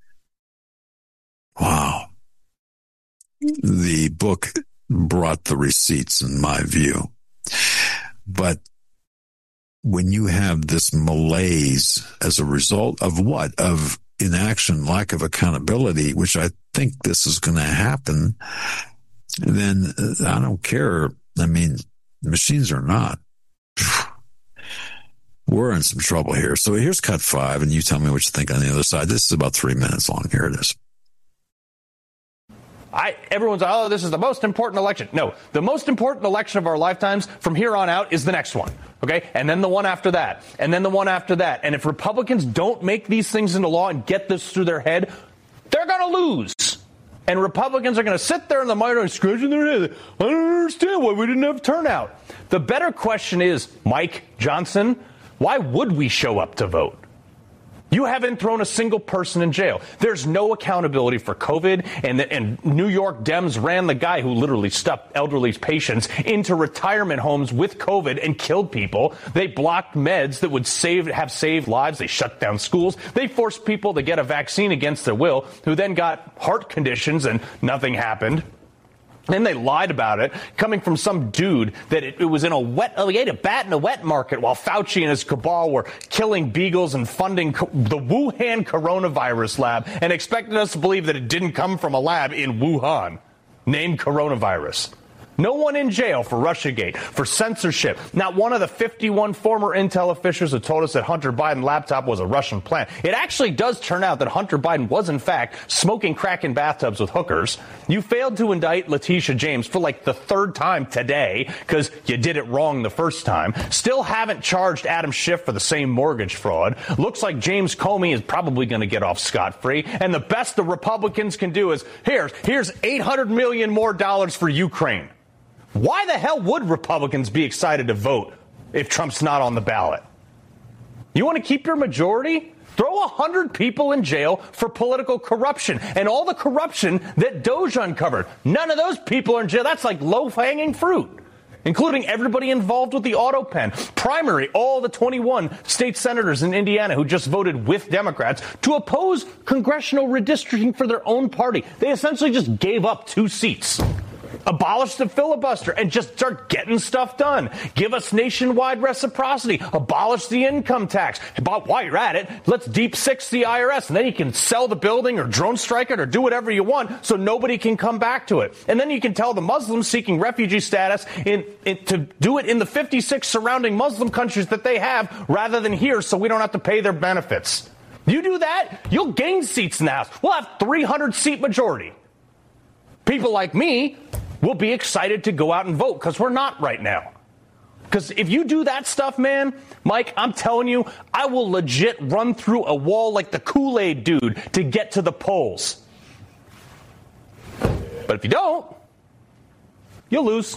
Wow. The book brought the receipts in my view. But when you have this malaise as a result of what? Of inaction, lack of accountability, which I think this is going to happen, then I don't care. I mean, machines are not. We're in some trouble here. So here's cut five, and you tell me what you think on the other side. This is about three minutes long. Here it is. I, everyone's, oh, this is the most important election. No, the most important election of our lifetimes from here on out is the next one. Okay. And then the one after that. And then the one after that. And if Republicans don't make these things into law and get this through their head, they're going to lose. And Republicans are going to sit there in the minority scratching their head. I don't understand why we didn't have turnout. The better question is, Mike Johnson, why would we show up to vote? You haven't thrown a single person in jail. There's no accountability for COVID. And, the, and New York Dems ran the guy who literally stuffed elderly patients into retirement homes with COVID and killed people. They blocked meds that would save, have saved lives. They shut down schools. They forced people to get a vaccine against their will, who then got heart conditions and nothing happened. Then they lied about it, coming from some dude that it, it was in a wet, oh, he ate a bat in a wet market while Fauci and his cabal were killing beagles and funding co- the Wuhan coronavirus lab and expected us to believe that it didn't come from a lab in Wuhan named coronavirus. No one in jail for Russiagate, for censorship. Not one of the fifty-one former Intel officials who told us that Hunter Biden laptop was a Russian plant. It actually does turn out that Hunter Biden was, in fact, smoking crack in bathtubs with hookers. You failed to indict Letitia James for like the third time today because you did it wrong the first time. Still haven't charged Adam Schiff for the same mortgage fraud. Looks like James Comey is probably going to get off scot-free. And the best the Republicans can do is, here's, here's eight hundred million dollars more dollars for Ukraine. Why the hell would Republicans be excited to vote if Trump's not on the ballot? You want to keep your majority? Throw one hundred people in jail for political corruption and all the corruption that Doge uncovered. None of those people are in jail. That's like low-hanging fruit, including everybody involved with the auto pen primary, all the twenty-one state senators in Indiana who just voted with Democrats to oppose congressional redistricting for their own party. They essentially just gave up two seats. Abolish the filibuster and just start getting stuff done. Give us nationwide reciprocity. Abolish the income tax. But while you're at it, let's deep six the I R S, and then you can sell the building or drone strike it or do whatever you want so nobody can come back to it. And then you can tell the Muslims seeking refugee status in, in to do it in the fifty-six surrounding Muslim countries that they have rather than here, so we don't have to pay their benefits. You do that, you'll gain seats in the House. We'll have three hundred seat majority. People like me will be excited to go out and vote because we're not right now. Because if you do that stuff, man, Mike, I'm telling you, I will legit run through a wall like the Kool-Aid dude to get to the polls. But if you don't, you'll lose.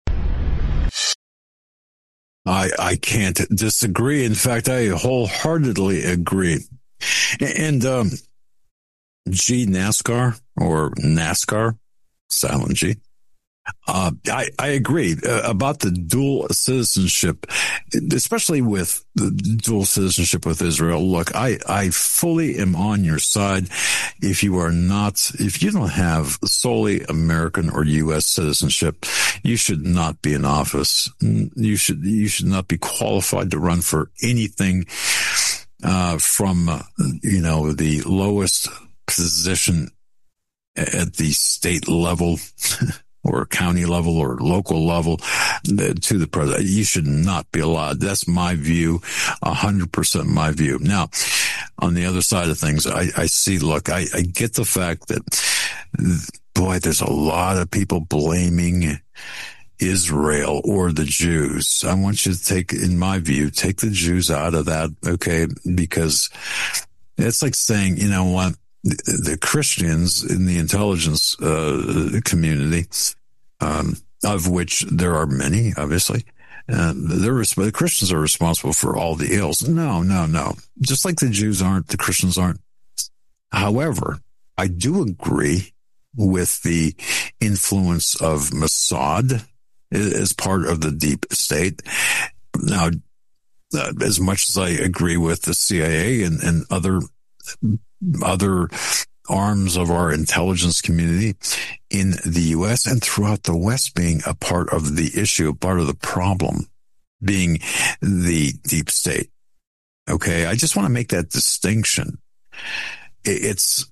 I, I can't disagree. In fact, I wholeheartedly agree. And um, G NASCAR or NASCAR, silent G, uh, I, I agree uh, about the dual citizenship, especially with the dual citizenship with Israel. Look, I, I fully am on your side. If you are not, if you don't have solely American or U S citizenship, you should not be in office. You should, you should not be qualified to run for anything, uh, from, uh, you know, the lowest position at the state level or county level or local level to the president. You should not be allowed. That's my view, a hundred percent my view. Now, on the other side of things, I, I see, look, I, I get the fact that, boy, there's a lot of people blaming Israel or the Jews. I want you to take, in my view, take the Jews out of that, okay? Because it's like saying, you know what? The Christians in the intelligence uh, community, um, of which there are many, obviously, uh, they're the Christians are responsible for all the ills. No, no, no. Just like the Jews aren't, the Christians aren't. However, I do agree with the influence of Mossad as part of the deep state. Now, uh, as much as I agree with the C I A and, and other other arms of our intelligence community in the U S and throughout the West being a part of the issue, part of the problem being the deep state. Okay. I just want to make that distinction. It's,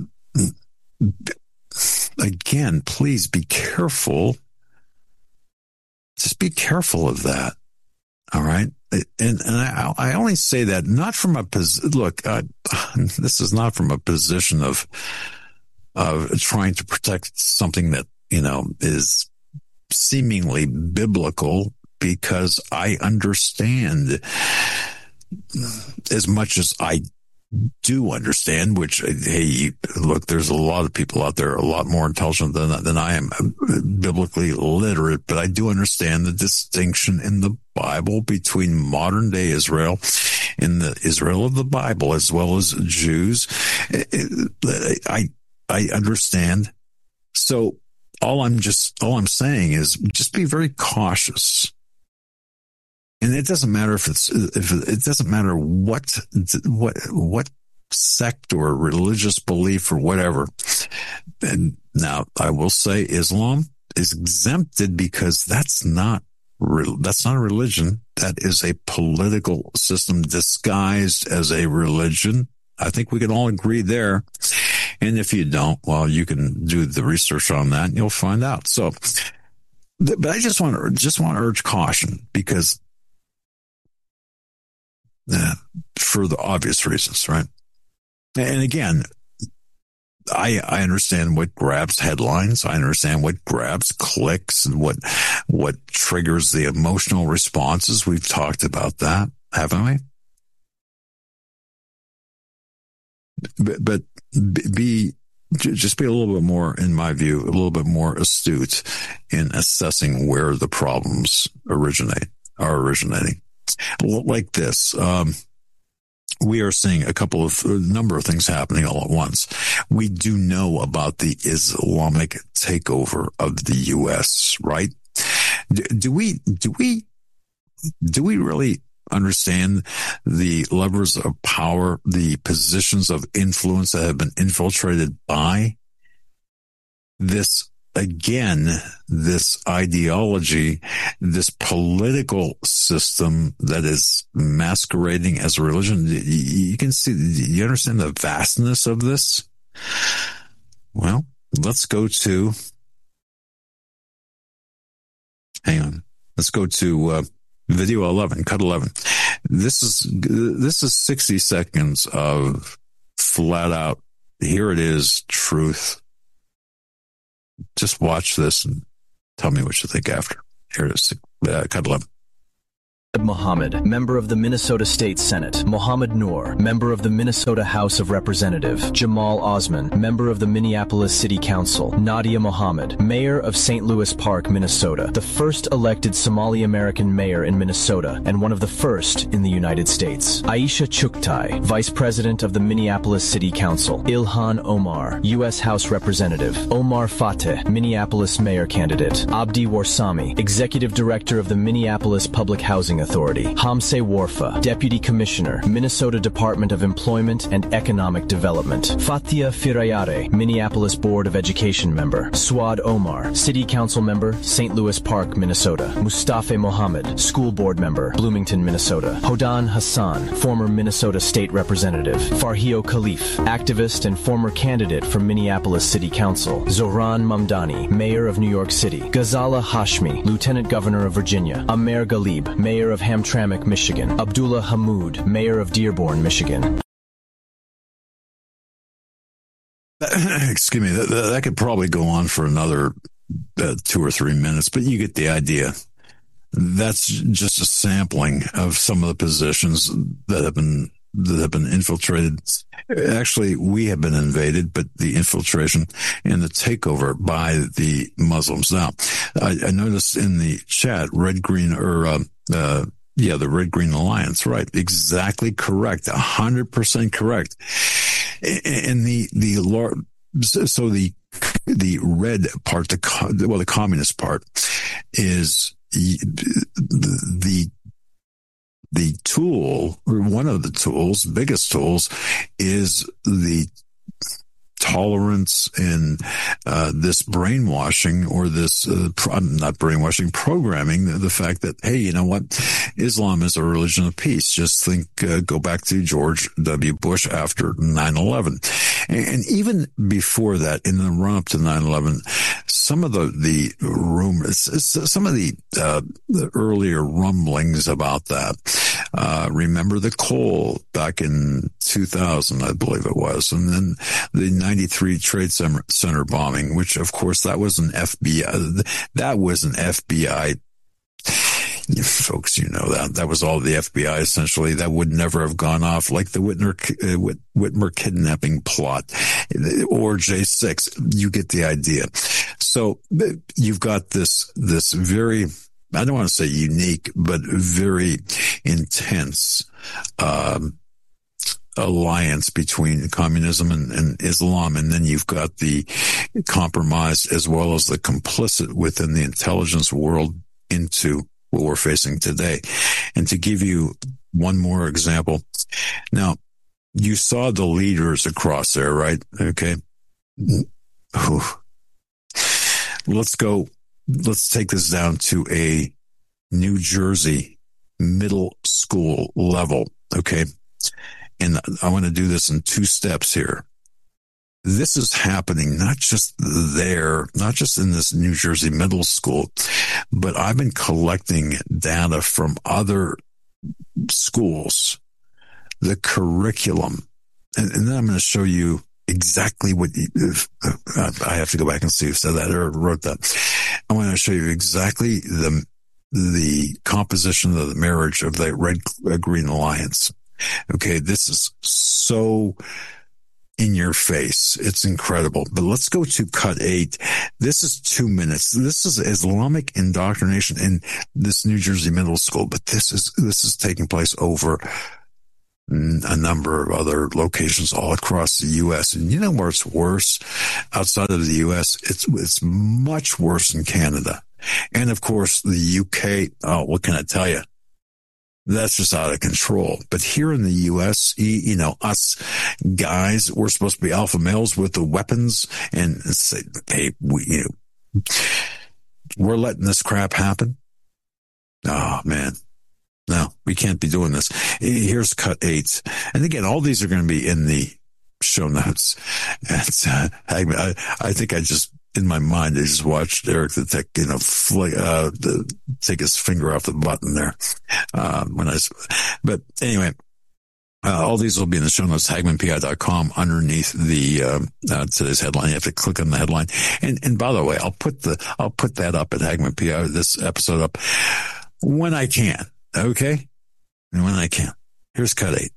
again, please be careful. Just be careful of that. All right. And, and I, I only say that not from a position, look, uh, this is not from a position of, of trying to protect something that, you know, is seemingly biblical, because I understand, as much as I do understand, which, hey, look, there's a lot of people out there a lot more intelligent than than I am, biblically literate, but I do understand the distinction in the Bible between modern day Israel and the Israel of the Bible, as well as Jews. I I understand. So all I'm just all I'm saying is just be very cautious. And it doesn't matter if it's, if it doesn't matter what, what, what sect or religious belief or whatever. And now I will say Islam is exempted because that's not, that's not a religion. That is a political system disguised as a religion. I think we can all agree there. And if you don't, well, you can do the research on that and you'll find out. So, but I just want to, just want to urge caution, because Uh, for the obvious reasons, right? And again, I I understand what grabs headlines. I understand what grabs clicks and what what triggers the emotional responses. We've talked about that, haven't we? But, but be just be a little bit more, in my view, a little bit more astute in assessing where the problems originate are originating. Like this, um, we are seeing a couple of, a number of things happening all at once. We do know about the Islamic takeover of the U S, right? Do, do we, do we, do we really understand the levers of power, the positions of influence that have been infiltrated by this again, this ideology, this political system that is masquerading as a religion, you can see, you understand the vastness of this? Well, let's go to, hang on, let's go to uh, video eleven, cut eleven. This is, this is sixty seconds of flat out, here it is, truth. Just watch this and tell me what you think after. Here it is, uh, cut eleven. Muhammad, member of the Minnesota State Senate. Mohammed Noor, member of the Minnesota House of Representatives. Jamal Osman, member of the Minneapolis City Council. Nadia Mohammed, mayor of Saint Louis Park, Minnesota. The first elected Somali American mayor in Minnesota and one of the first in the United States. Aisha Chuktai, vice president of the Minneapolis City Council. Ilhan Omar, U S House Representative. Omar Fateh, Minneapolis mayor candidate. Abdi Warsami, executive director of the Minneapolis Public Housing Authority. Hamse Warfa, Deputy Commissioner, Minnesota Department of Employment and Economic Development. Fatia Firayare, Minneapolis Board of Education member. Swad Omar, City Council member, Saint Louis Park, Minnesota. Mustafa Mohammed, School Board member, Bloomington, Minnesota. Hodan Hassan, former Minnesota State Representative. Farhio Khalif, activist and former candidate for Minneapolis City Council. Zohran Mamdani, Mayor of New York City. Ghazala Hashmi, Lieutenant Governor of Virginia. Amer Ghalib, Mayor of Hamtramck, Michigan. Abdullah Hamoud, Mayor of Dearborn, Michigan. Excuse me, that, that could probably go on for another uh, two or three minutes, but you get the idea. That's just a sampling of some of the positions that have been that have been infiltrated. Actually, we have been invaded, but the infiltration and the takeover by the Muslims. Now, I, I noticed in the chat, red, green, or uh, uh, yeah, the Red Green Alliance, right? Exactly correct, a hundred percent correct. And the the so the the red part, the well, the communist part is the the tool, or one of the tools, biggest tools, is the tolerance and uh, this brainwashing or this, uh, pro- not brainwashing, programming, the, the fact that, hey, you know what? Islam is a religion of peace. Just think, uh, go back to George W. Bush after nine eleven. And, and even before that, in the run up to nine eleven, some of the, the rumors, some of the, uh, the earlier rumblings about that, uh, remember the Cole back in two thousand, I believe it was, and then the ninety-three Trade Center bombing, which of course that was an F B I, that was an F B I, you folks, you know that, that was all the F B I essentially. That would never have gone off, like the Whitmer, uh, Whit, Whitmer kidnapping plot or J six. You get the idea. So you've got this, this very, I don't want to say unique, but very intense, um, alliance between communism and, and Islam. And then you've got the compromised as well as the complicit within the intelligence world into what we're facing today. And to give you one more example, now you saw the leaders across there, right? Okay. Whew. Let's go. Let's take this down to a New Jersey middle school level. Okay. And I want to do this in two steps here. This is happening not just there, not just in this New Jersey middle school, but I've been collecting data from other schools, the curriculum. And, and then I'm going to show you exactly what, if, uh, I have to go back and see who said that or wrote that. I want to show you exactly the, the composition of the marriage of the Red Green Alliance. Okay, this is so in your face. It's incredible. But let's go to cut eight. This is two minutes. This is Islamic indoctrination in this New Jersey middle school, but this is, this is taking place over a number of other locations all across the U S. And you know where it's worse outside of the U S? It's, it's much worse in Canada. And of course, the U K, oh, what can I tell you? That's just out of control. But here in the U S, you know, us guys, we're supposed to be alpha males with the weapons and say, hey, we, you know, We're letting this crap happen. Oh, man. No, we can't be doing this. Here's cut eight. And again, all these are going to be in the show notes. And uh, I, I think I just, in my mind, I just watched Eric the Tech, you know, fl- uh, the, take his finger off the button there. Uh, when I, but anyway, uh, all these will be in the show notes, hagmann p i dot com, underneath the, uh, uh, today's headline. You have to click on the headline. And, and by the way, I'll put the, I'll put that up at Hagmann P I, this episode up when I can. Okay? And when I can. Here's cut eight.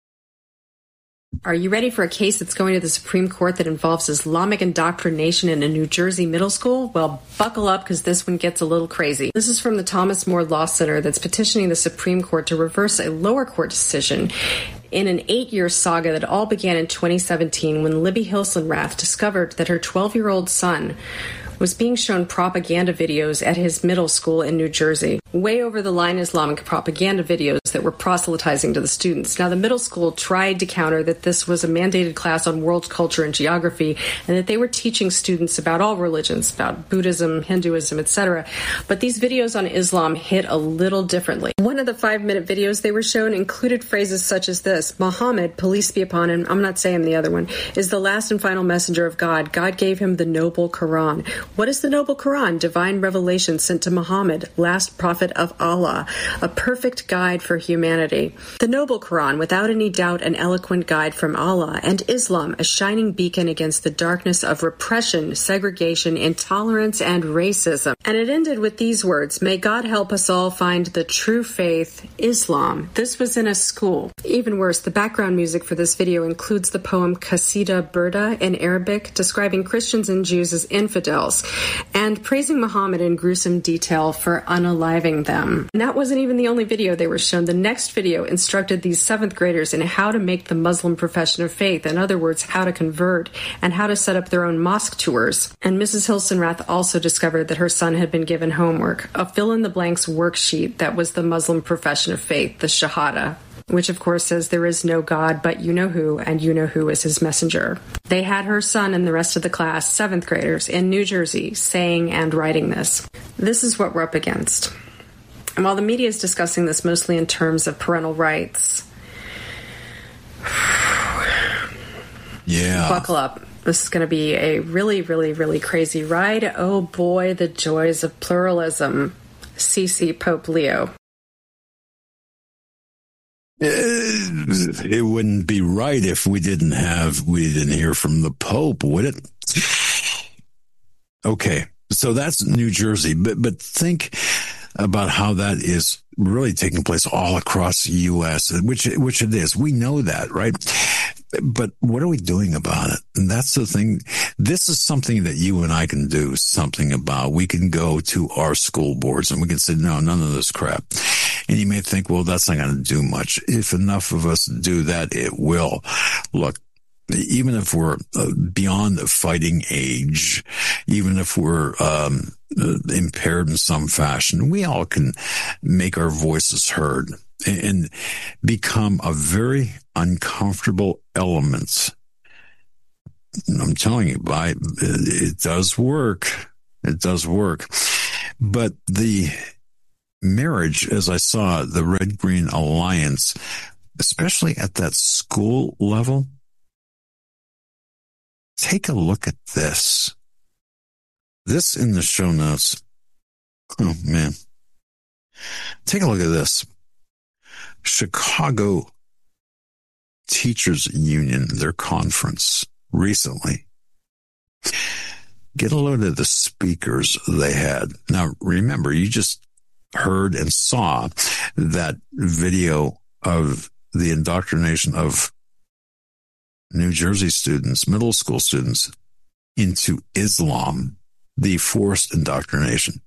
Are you ready for a case that's going to the Supreme Court that involves Islamic indoctrination in a New Jersey middle school? Well, buckle up because this one gets a little crazy. This is from the Thomas More Law Center that's petitioning the Supreme Court to reverse a lower court decision in an eight-year saga that all began in twenty seventeen when Libby Hilsenrath discovered that her twelve-year-old son was being shown propaganda videos at his middle school in New Jersey. Way over the line Islamic propaganda videos that were proselytizing to the students. Now, the middle school tried to counter that this was a mandated class on world culture and geography, and that they were teaching students about all religions, about Buddhism, Hinduism, et cetera. But these videos on Islam hit a little differently. One of the five-minute videos they were shown included phrases such as this: Muhammad, peace be upon him, I'm not saying the other one, is the last and final messenger of God. God gave him the noble Quran. What is the noble Quran? Divine revelation sent to Muhammad, last prophet of Allah, a perfect guide for humanity. The noble Quran, without any doubt, an eloquent guide from Allah, and Islam, a shining beacon against the darkness of repression, segregation, intolerance, and racism. And it ended with these words: may God help us all find the true faith, Islam. This was in a school. Even worse, the background music for this video includes the poem Qasida Burda in Arabic, describing Christians and Jews as infidels, and praising Muhammad in gruesome detail for unaliving them. And that wasn't even the only video they were shown. The next video instructed these seventh graders in how to make the Muslim profession of faith, in other words, how to convert, and how to set up their own mosque tours. And Missus Hilsenrath also discovered that her son had been given homework, a fill-in-the-blanks worksheet that was the Muslim profession of faith, the Shahada, which of course says there is no God but you know who, and you know who is his messenger. They had her son and the rest of the class, seventh graders in New Jersey, saying and writing this. This is what we're up against. And while the media is discussing this mostly in terms of parental rights, yeah, buckle up. This is going to be a really, really, really crazy ride. Oh boy, the joys of pluralism. C C Pope Leo. It wouldn't be right if we didn't have, we didn't hear from the Pope, would it? Okay, so that's New Jersey, but but think about how that is really taking place all across the U S, which which it is. We know that, right? But what are we doing about it? And that's the thing. This is something that you and I can do something about. We can go to our school boards and we can say, no, none of this crap. And you may think, well, that's not going to do much. If enough of us do that, it will. Look, even if we're uh, beyond the fighting age, even if we're um, uh, impaired in some fashion, we all can make our voices heard and become a very uncomfortable element. I'm telling you, by it does work. It does work. But the marriage, as I saw, the Red Green Alliance, especially at that school level, take a look at this. This in the show notes. Oh, man. Take a look at this. Chicago Teachers Union, their conference recently. Get a load of the speakers they had. Now, remember, you just heard and saw that video of the indoctrination of New Jersey students, middle school students, into Islam, the forced indoctrination.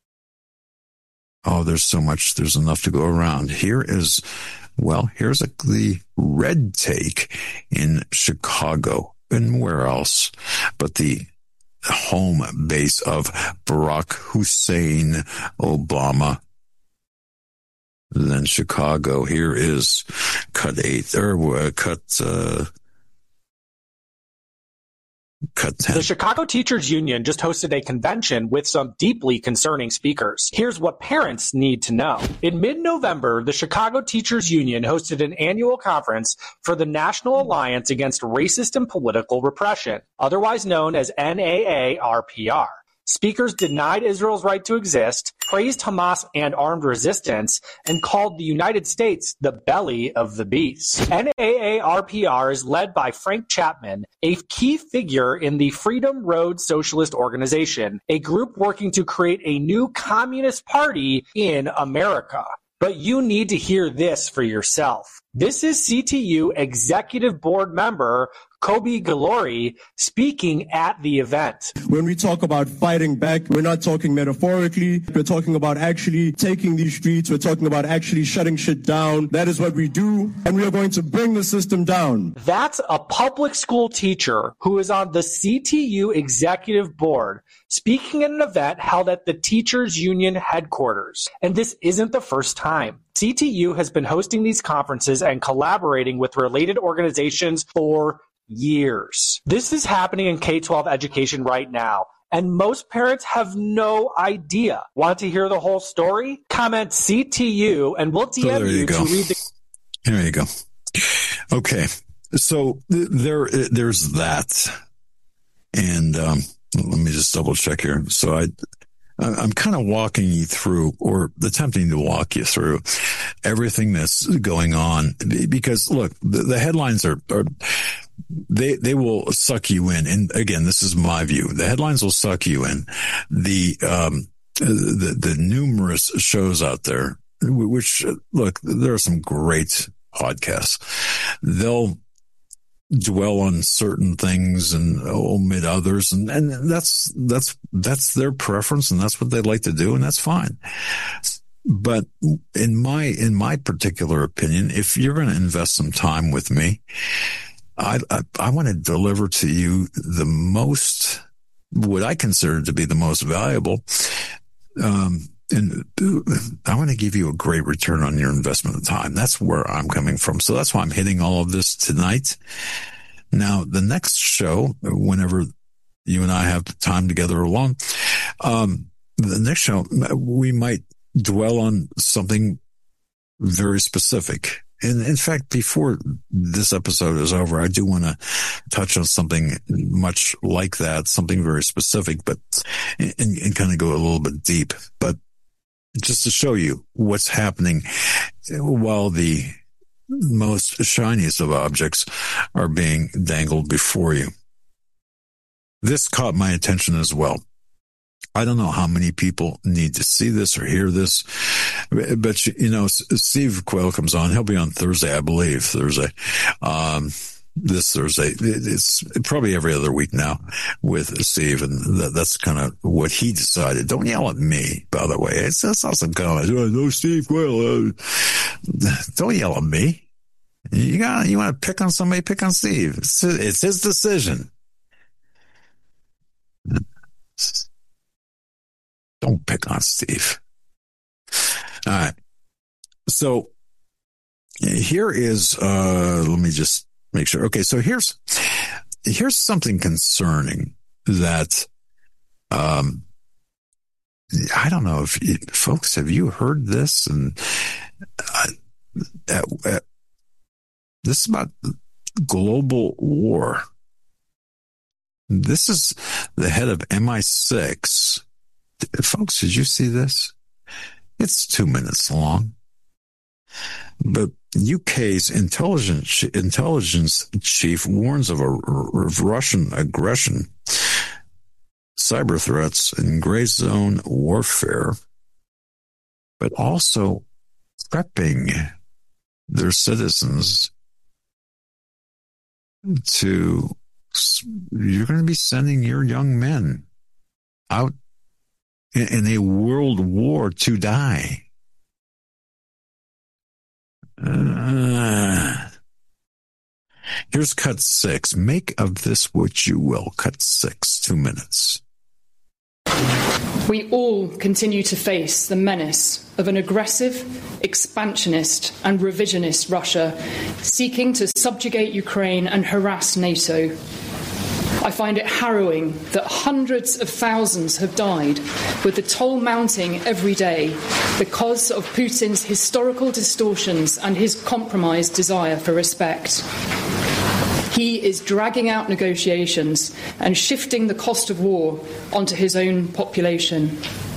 Oh, there's so much, there's enough to go around. Here is, well, here's a, the red take in Chicago and where else but the home base of Barack Hussein Obama. Then Chicago, here is cut eight, or uh, cut, uh, Cut ten. The Chicago Teachers Union just hosted a convention with some deeply concerning speakers. Here's what parents need to know. In mid-November, the Chicago Teachers Union hosted an annual conference for the National Alliance Against Racist and Political Repression, otherwise known as N A A R P R. Speakers denied Israel's right to exist, praised Hamas and armed resistance, and called the United States the belly of the beast. N A A R P R is led by Frank Chapman, a key figure in the Freedom Road Socialist Organization, a group working to create a new communist party in America. But you need to hear this for yourself. This is C T U Executive Board member Kobe Galori speaking at the event. When we talk about fighting back, we're not talking metaphorically. We're talking about actually taking these streets. We're talking about actually shutting shit down. That is what we do, and we are going to bring the system down. That's a public school teacher who is on the C T U Executive Board speaking at an event held at the Teachers Union headquarters. And this isn't the first time. C T U has been hosting these conferences and collaborating with related organizations for years. This is happening in K twelve education right now, and most parents have no idea. Want to hear the whole story? Comment C T U and we'll D M so you, you to read the... There you go. Okay. So there, there's that. And um, let me just double check here. So I, I'm kind of walking you through, or attempting to walk you through, everything that's going on. Because look, the, the headlines are, are they they will suck you in. And again, this is my view. The headlines will suck you in. The um the the numerous shows out there, which look, there are some great podcasts. They'll dwell on certain things and omit others, and, and that's that's that's their preference, and that's what they like to do, and that's fine. But in my in my particular opinion, if you're going to invest some time with me, I I, I want to deliver to you the most, what I consider to be the most valuable, um, and I want to give you a great return on your investment of time. That's where I'm coming from. So that's why I'm hitting all of this tonight. Now, the next show, whenever you and I have time together alone, um, the next show, we might dwell on something very specific. And in fact, before this episode is over, I do want to touch on something much like that, something very specific, but and, and kind of go a little bit deep. But just to show you what's happening while the most shiniest of objects are being dangled before you. This caught my attention as well. I don't know how many people need to see this or hear this, but, you know, Steve Quayle comes on. He'll be on Thursday, I believe, Thursday. Um, this Thursday. It's probably every other week now with Steve, and that, that's kind of what he decided. Don't yell at me, by the way. It's, it's not some comment. Oh, no, Steve Quayle. Uh, don't yell at me. You got, you want to pick on somebody, pick on Steve. It's, it's his decision. Don't pick on Steve. All right. So here is, uh, let me just make sure. Okay. So here's, here's something concerning that, um, I don't know if folks, have you heard this? And, uh, at, at, this is about global war. This is the head of M I six. Folks, did you see this? It's two minutes long. But U K's intelligence intelligence chief warns of a of Russian aggression, cyber threats, and gray zone warfare, but also prepping their citizens to, you're going to be sending your young men out in a world war to die. Uh, here's cut six. Make of this what you will. Cut six, two minutes. We all continue to face the menace of an aggressive, expansionist and revisionist Russia seeking to subjugate Ukraine and harass NATO. I find it harrowing that hundreds of thousands have died, with the toll mounting every day because of Putin's historical distortions and his compromised desire for respect. He is dragging out negotiations and shifting the cost of war onto his own population.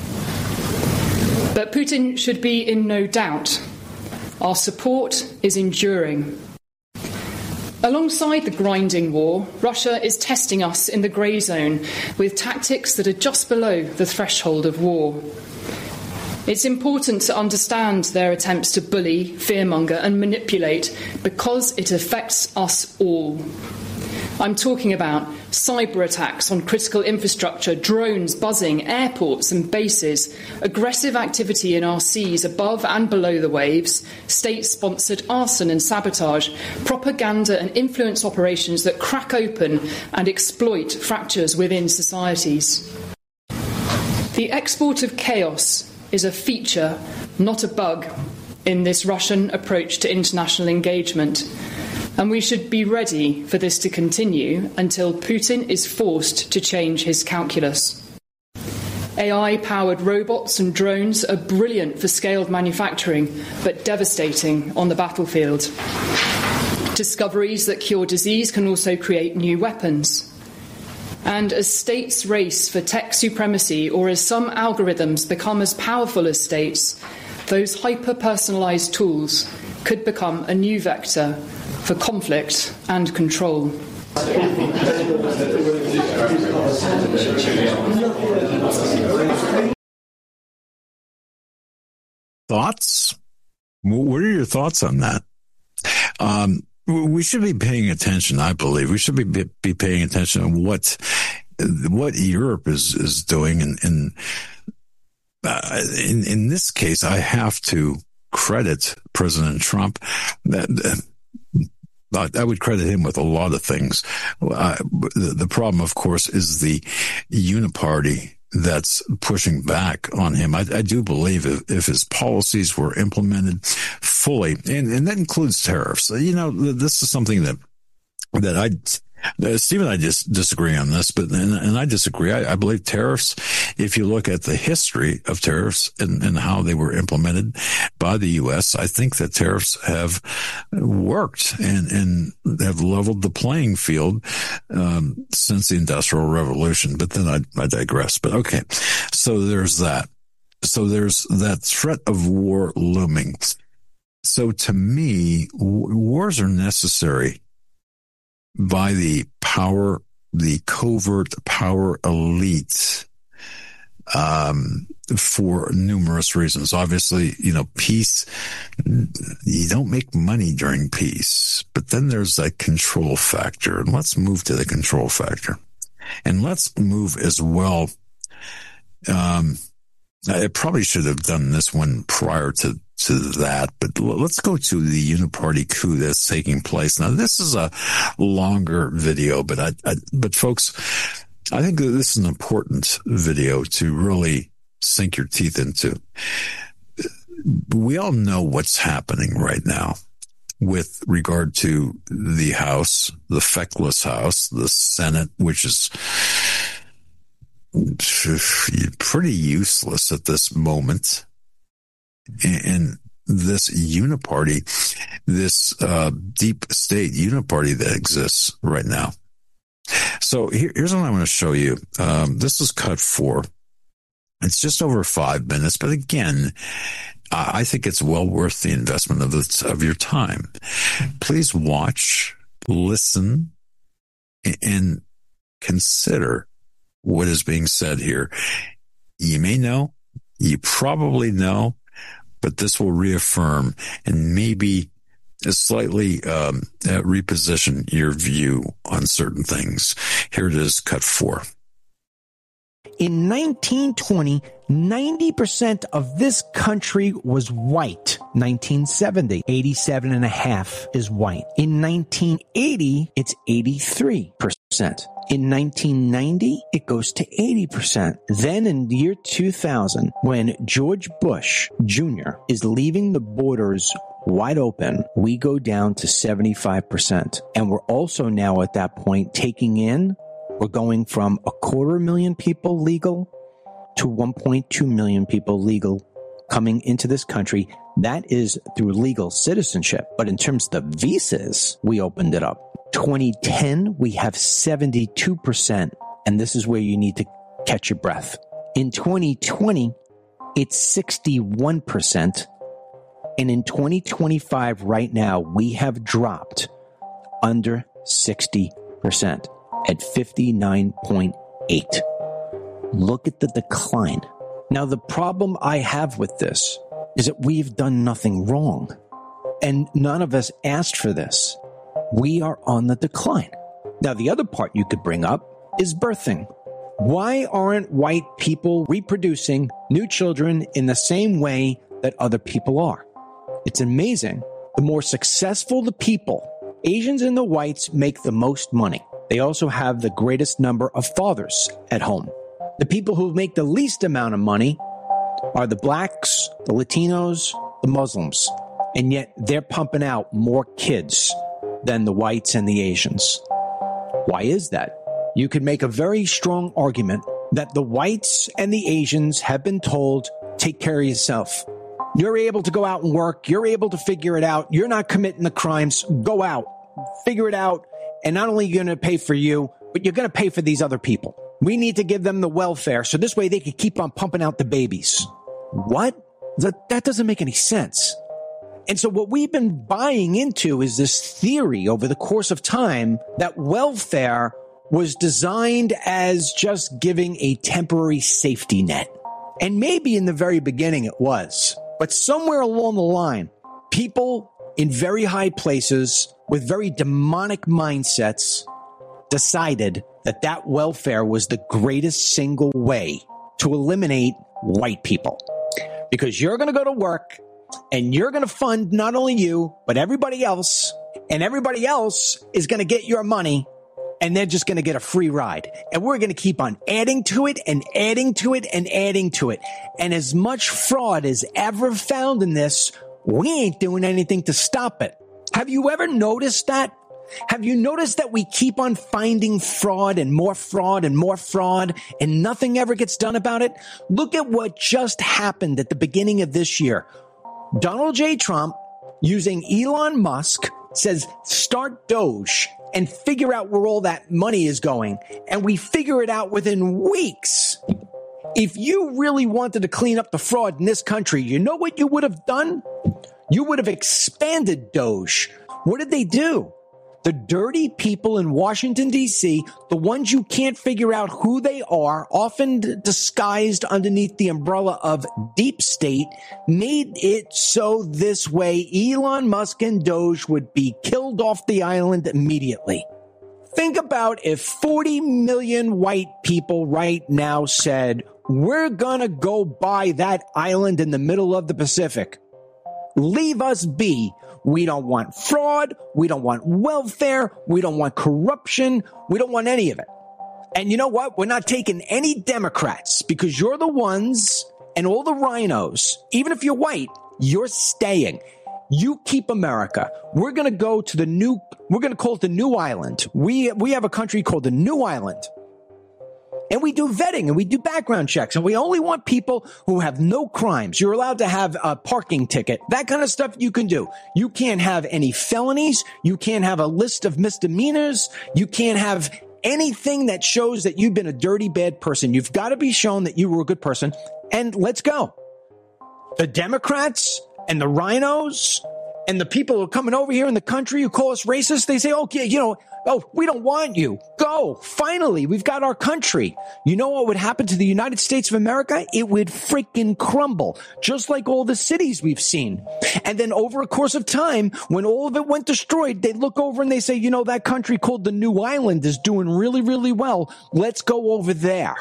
But Putin should be in no doubt. Our support is enduring. Alongside the grinding war, Russia is testing us in the grey zone with tactics that are just below the threshold of war. It's important to understand their attempts to bully, fearmonger and manipulate because it affects us all. I'm talking about cyber attacks on critical infrastructure, drones buzzing, airports and bases, aggressive activity in our seas above and below the waves, state-sponsored arson and sabotage, propaganda and influence operations that crack open and exploit fractures within societies. The export of chaos is a feature, not a bug, in this Russian approach to international engagement. And we should be ready for this to continue until Putin is forced to change his calculus. A I-powered robots and drones are brilliant for scaled manufacturing, but devastating on the battlefield. Discoveries that cure disease can also create new weapons. And as states race for tech supremacy, or as some algorithms become as powerful as states, those hyper-personalised tools could become a new vector for conflict and control. Thoughts? What are your thoughts on that? Um, we should be paying attention, I believe. We should be, be paying attention on what what Europe is, is doing. And, and uh, in, in this case, I have to credit President Trump. That, uh, I would credit him with a lot of things. Uh, the, the problem, of course, is the uniparty that's pushing back on him. I, I do believe if, if his policies were implemented fully, and, and that includes tariffs. You know, this is something that that I, uh, Steve and I just disagree on this, but and, and I disagree. I, I believe tariffs, if you look at the history of tariffs and, and how they were implemented by the U S, I think that tariffs have worked and, and have leveled the playing field um, since the Industrial Revolution. But then I, I digress. But okay, so there's that. So there's that threat of war looming. So to me, w- wars are necessary by the power, the covert power elite, um, for numerous reasons. Obviously, you know, peace, you don't make money during peace, but then there's that control factor. And let's move to the control factor. And let's move as well. Um, I probably should have done this one prior to to that, but let's go to the uniparty coup that's taking place. Now, this is a longer video, but I, I but folks, I think that this is an important video to really sink your teeth into. We all know what's happening right now with regard to the House, the feckless House, the Senate, which is pretty useless at this moment. And this uniparty, this uh, deep state uniparty that exists right now. So here, here's what I want to show you. Um, this is cut four. It's just over five minutes, but again, I think it's well worth the investment of the, of your time. Please watch, listen, and consider what is being said here. You may know, you probably know, but this will reaffirm and maybe slightly um, uh, reposition your view on certain things. Here it is, cut four. In nineteen twenty, ninety percent of this country was white. nineteen seventy, eighty-seven and a half is white. In nineteen eighty, it's eighty-three percent. In nineteen ninety, it goes to eighty percent. Then in the year two thousand, when George Bush Junior is leaving the borders wide open, we go down to seventy-five percent. And we're also now at that point taking in We're going from a quarter million people legal to one point two million people legal coming into this country. That is through legal citizenship. But in terms of the visas, we opened it up. twenty ten, we have seventy-two percent. And this is where you need to catch your breath. In twenty twenty, it's sixty-one percent. And in twenty twenty-five, right now, we have dropped under sixty percent at fifty-nine point eight. Look at the decline. Now, the problem I have with this is that we've done nothing wrong. And none of us asked for this. We are on the decline. Now, the other part you could bring up is birthing. Why aren't white people reproducing new children in the same way that other people are? It's amazing. The more successful the people, Asians and the whites make the most money. They also have the greatest number of fathers at home. The people who make the least amount of money are the blacks, the Latinos, the Muslims. And yet they're pumping out more kids than the whites and the Asians. Why is that? You could make a very strong argument that the whites and the Asians have been told, take care of yourself. You're able to go out and work. You're able to figure it out. You're not committing the crimes. Go out, figure it out. And not only are you going to pay for you, but you're going to pay for these other people. We need to give them the welfare so this way they can keep on pumping out the babies. What? That, that doesn't make any sense. And so what we've been buying into is this theory over the course of time that welfare was designed as just giving a temporary safety net. And maybe in the very beginning it was. But somewhere along the line, people in very high places with very demonic mindsets decided that that welfare was the greatest single way to eliminate white people. Because you're going to go to work and you're going to fund not only you, but everybody else. And everybody else is going to get your money and they're just going to get a free ride. And we're going to keep on adding to it and adding to it and adding to it. And as much fraud as ever found in this, we ain't doing anything to stop it. Have you ever noticed that? Have you noticed that we keep on finding fraud and more fraud and more fraud and nothing ever gets done about it? Look at what just happened at the beginning of this year. Donald J. Trump, using Elon Musk, says start Doge and figure out where all that money is going. And we figure it out within weeks. If you really wanted to clean up the fraud in this country, you know what you would have done? You would have expanded Doge. What did they do? The dirty people in Washington, D C, the ones you can't figure out who they are, often disguised underneath the umbrella of deep state, made it so this way Elon Musk and Doge would be killed off the island immediately. Think about if forty million white people right now said, we're gonna go buy that island in the middle of the Pacific. Leave us be. We don't want fraud. We don't want welfare. We don't want corruption. We don't want any of it. And you know what? We're not taking any Democrats because you're the ones and all the rhinos, even if you're white, you're staying. You keep America. We're going to go to the new, we're going to call it the new island. We, we have a country called the new island. And we do vetting and we do background checks and we only want people who have no crimes. You're allowed to have a parking ticket, that kind of stuff you can do. You can't have any felonies. You can't have a list of misdemeanors. You can't have anything that shows that you've been a dirty, bad person. You've got to be shown that you were a good person. And let's go. The Democrats and the rhinos and the people who are coming over here in the country who call us racist, they say, okay, you know, oh, we don't want you. Go. Finally, we've got our country. You know what would happen to the United States of America? It would freaking crumble, just like all the cities we've seen. And then over a course of time, when all of it went destroyed, they look over and they say, you know, that country called the New Island is doing really, really well. Let's go over there.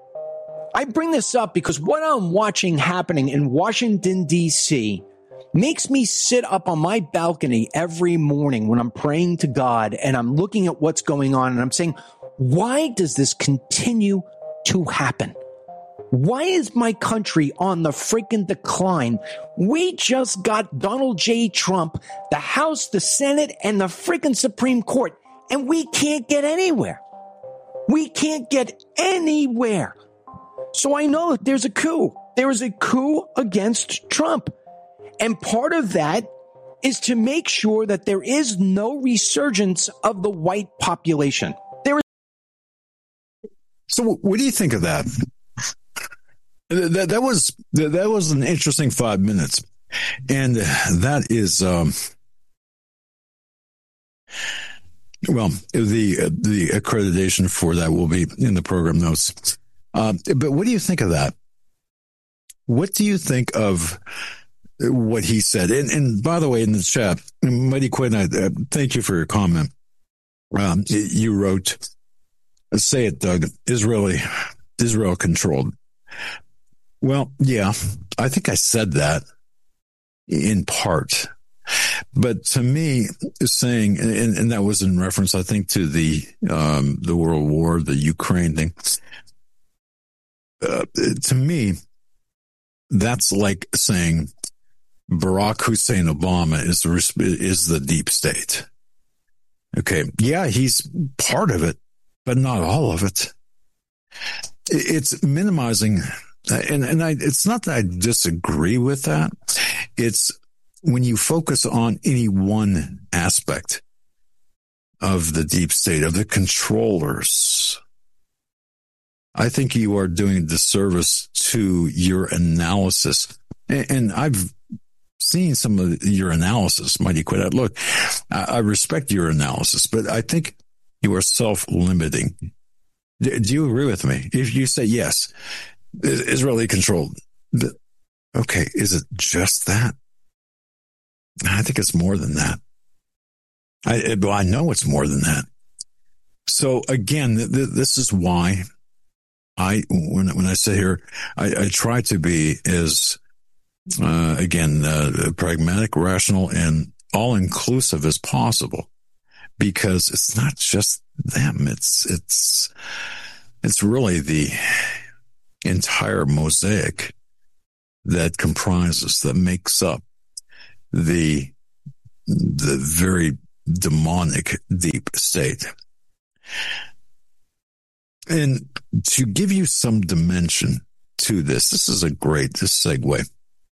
I bring this up because what I'm watching happening in Washington, D C makes me sit up on my balcony every morning when I'm praying to God and I'm looking at what's going on and I'm saying, why does this continue to happen? Why is my country on the freaking decline? We just got Donald J. Trump, the House, the Senate, and the freaking Supreme Court, and we can't get anywhere. We can't get anywhere. So I know that there's a coup. There is a coup against Trump. And part of that is to make sure that there is no resurgence of the white population. There is. So what do you think of that? That, that was that was an interesting five minutes. And that is, um, well, the the accreditation for that will be in the program notes. Uh, but what do you think of that? What do you think of what he said? And, and by the way, in the chat, Mighty Quinn, I, uh, thank you for your comment. Um, you wrote, say it, Doug, Israeli, Israel controlled. Well, yeah, I think I said that in part. But to me, saying, and, and that was in reference, I think, to the um, the World War, the Ukraine thing. Uh, to me, that's like saying Barack Hussein Obama is the, is the deep state. Okay, yeah, he's part of it, but not all of it. It's minimizing, and, and I, it's not that I disagree with that. It's when you focus on any one aspect of the deep state, of the controllers, I think you are doing a disservice to your analysis. And, and I've seen some of your analysis, Mighty Quinn. Look, I, I respect your analysis, but I think you are self-limiting. Do, do you agree with me? If you say yes, Israeli controlled, okay, is it just that? I think it's more than that. I, well, I know it's more than that. So again, th- th- this is why I, when when I sit here, I, I try to be as, uh, again, uh, pragmatic, rational, and all-inclusive as possible, because it's not just them. It's it's it's really the entire mosaic that comprises, that makes up the the very demonic deep state. And to give you some dimension to this, this is a great segue.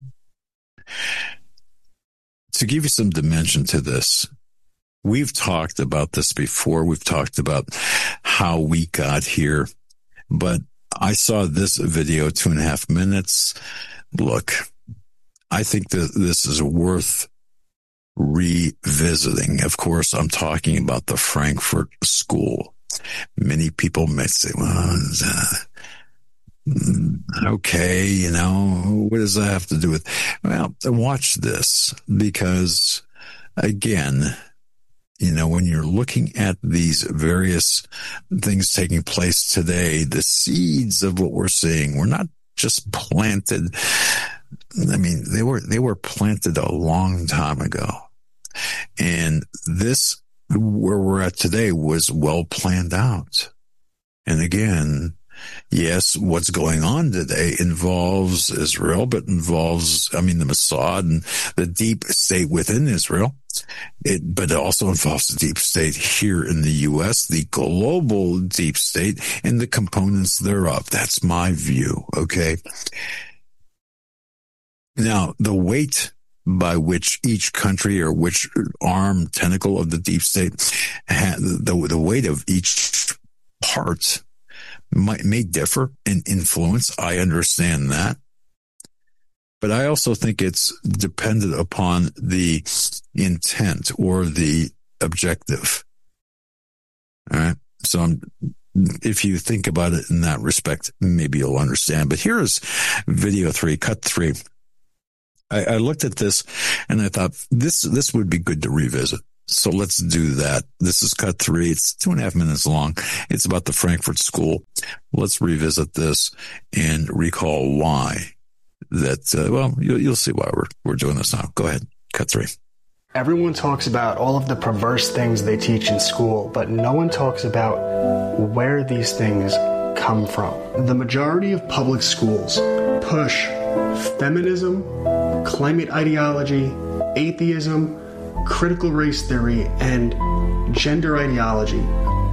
To give you some dimension to this, we've talked about this before. We've talked about how we got here, but I saw this video, two and a half minutes. Look, I think that this is worth revisiting. Of course, I'm talking about the Frankfurt School. Many people may say, well, uh, okay, you know, what does that have to do with? Well, watch this, because again, you know, when you're looking at these various things taking place today, the seeds of what we're seeing were not just planted. I mean, they were, they were planted a long time ago. And this, where we're at today, was well planned out. And again, yes, what's going on today involves Israel, but involves, I mean, the Mossad and the deep state within Israel. It, but it also involves the deep state here in the U S, the global deep state, and the components thereof. That's my view. Okay. Now, the weight by which each country or which arm, tentacle of the deep state, the, the weight of each part might, may differ in influence. I understand that. But I also think it's dependent upon the intent or the objective. All right. So I'm, if you think about it in that respect, maybe you'll understand. But here is video three, cut three. I, I looked at this and I thought this, this would be good to revisit. So let's do that. This is cut three. It's two and a half minutes long. It's about the Frankfurt School. Let's revisit this and recall why that, uh, well, you'll, you'll see why we're, we're doing this now. Go ahead. Cut three. Everyone talks about all of the perverse things they teach in school, but no one talks about where these things come from. The majority of public schools push feminism, climate ideology, atheism, critical race theory, and gender ideology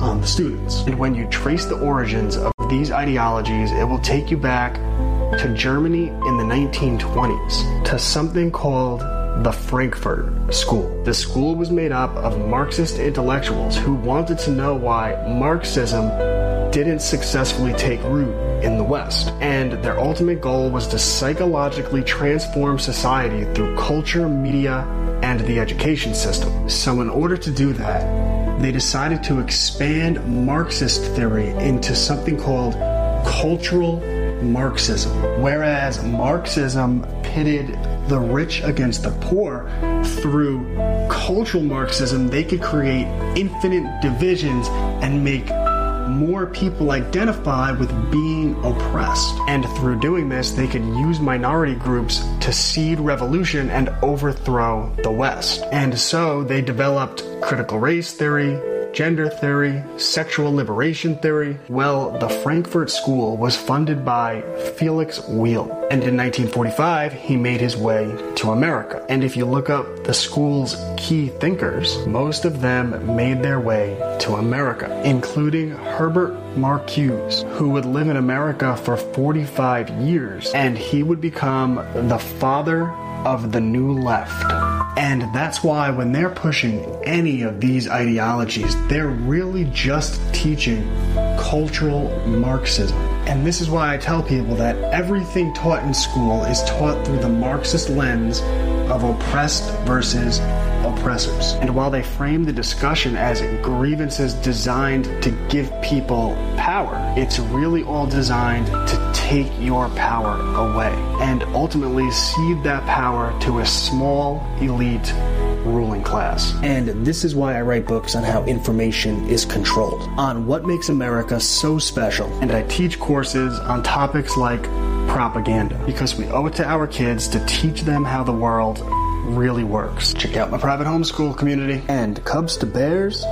on the students. And when you trace the origins of these ideologies, it will take you back to Germany in the nineteen twenties, to something called the Frankfurt School. The school was made up of Marxist intellectuals who wanted to know why Marxism didn't successfully take root in the West. And their ultimate goal was to psychologically transform society through culture, media, and the education system. So in order to do that, they decided to expand Marxist theory into something called cultural Marxism. Whereas Marxism pitted the rich against the poor, through cultural Marxism, they could create infinite divisions and make more people identify with being oppressed. And through doing this, they could use minority groups to seed revolution and overthrow the West. And so they developed critical race theory, gender theory, sexual liberation theory. Well, the Frankfurt School was funded by Felix Weil, and in nineteen forty-five, he made his way to America. And if you look up the school's key thinkers, most of them made their way to America, including Herbert Marcuse, who would live in America for forty-five years, and he would become the father of the New Left. And that's why when they're pushing any of these ideologies, they're really just teaching cultural Marxism. And this is why I tell people that everything taught in school is taught through the Marxist lens of oppressed versus oppressors. And while they frame the discussion as grievances designed to give people power, it's really all designed to take your power away and ultimately cede that power to a small elite ruling class. And this is why I write books on how information is controlled, on what makes America so special. And I teach courses on topics like propaganda, because we owe it to our kids to teach them how the world really works. Check out my private homeschool community. And Cubs to Bears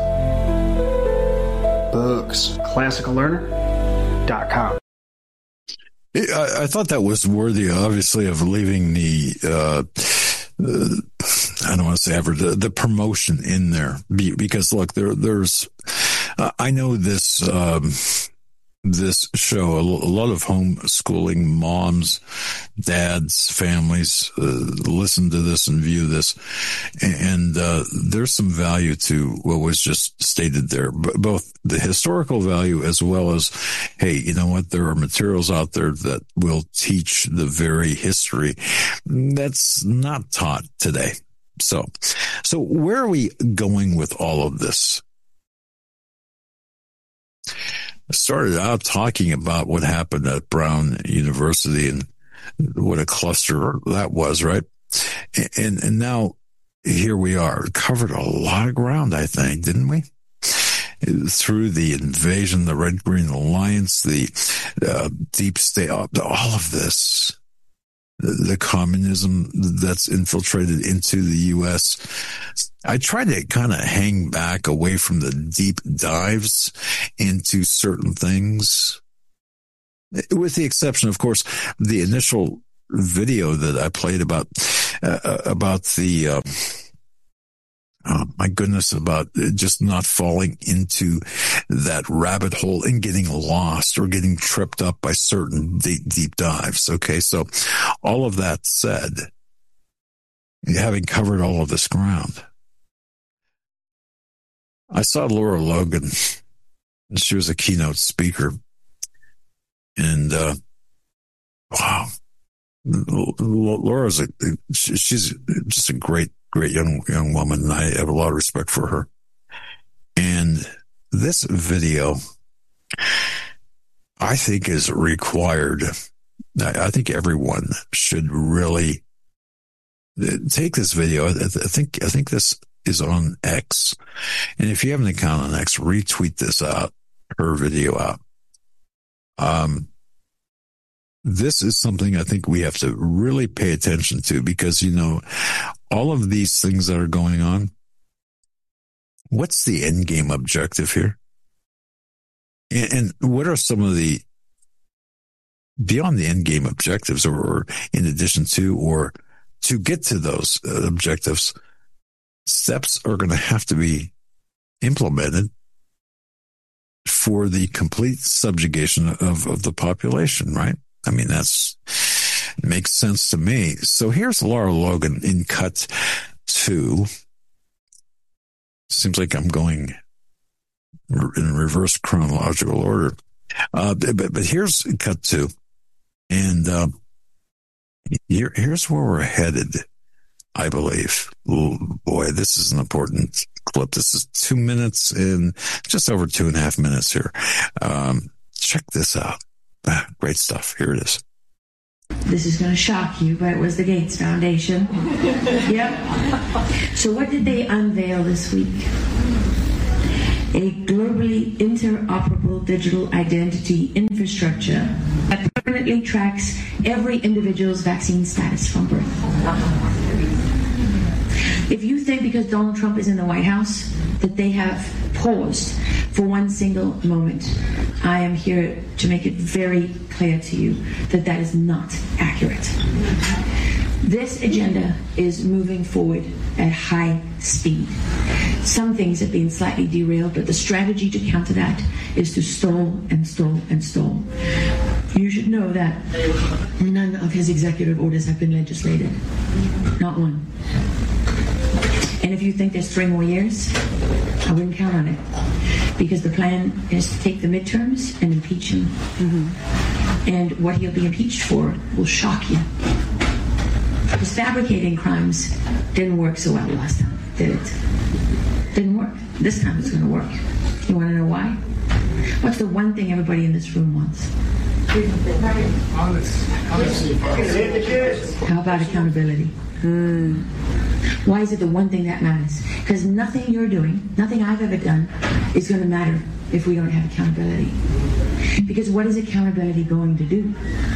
books. classical learner dot com. I, I thought that was worthy, obviously, of leaving the, uh, uh, I don't want to say ever, the, the promotion in there. Be, because, look, there, there's, uh, I know this, um, this show, a lot of homeschooling moms, dads, families uh, listen to this and view this. And uh, there's some value to what was just stated there, both the historical value as well as, hey, you know what? There are materials out there that will teach the very history that's not taught today. So, so where are we going with all of this? I started out talking about what happened at Brown University and what a cluster that was, right? And and now here we are. Covered a lot of ground, I think, didn't we? Through the invasion, the Red Green Alliance, the uh, deep state, all of this, the communism that's infiltrated into the U S. I try to kind of hang back away from the deep dives into certain things, with the exception, of course, the initial video that I played about, uh, about the, uh, oh my goodness, about just not falling into that rabbit hole and getting lost or getting tripped up by certain deep, deep dives. Okay. So all of that said, having covered all of this ground, I saw Lara Logan. She was a keynote speaker. And, uh, wow. Laura's a, she's just a great, great young, young woman. And I have a lot of respect for her. And this video, I think, is required. I, I think everyone should really take this video. I, I think, I think this is on X. And if you have an account on X, retweet this out, her video out. Um, this is something I think we have to really pay attention to, because, you know, all of these things that are going on, what's the end game objective here? And, and what are some of the, beyond the end game objectives, or, or in addition to, or to get to those uh, objectives, steps are going to have to be implemented for the complete subjugation of, of the population, right? I mean, that's makes sense to me. So here's Lara Logan in cut two. Seems like I'm going in reverse chronological order. Uh, but, but here's cut two. And uh, here, here's where we're headed, I believe. Oh, boy, this is an important clip. This is two minutes and just over two and a half minutes here. Um, check this out. Ah, great stuff. Here it is. This is going to shock you, but it was the Gates Foundation. Yep. So what did they unveil this week? A globally interoperable digital identity infrastructure that permanently tracks every individual's vaccine status from birth. If you think because Donald Trump is in the White House that they have paused for one single moment, I am here to make it very clear to you that that is not accurate. This agenda is moving forward at high speed. Some things have been slightly derailed, but the strategy to counter that is to stall and stall and stall. You should know that none of his executive orders have been legislated. Not one. And if you think there's three more years, I wouldn't count on it. Because the plan is to take the midterms and impeach him. Mm-hmm. And what he'll be impeached for will shock you. Because fabricating crimes didn't work so well last time, did it? Didn't work. This time it's going to work. You want to know why? What's the one thing everybody in this room wants? How about accountability? Mm. Why is it the one thing that matters? Because nothing you're doing, nothing I've ever done, is going to matter if we don't have accountability. Because what is accountability going to do?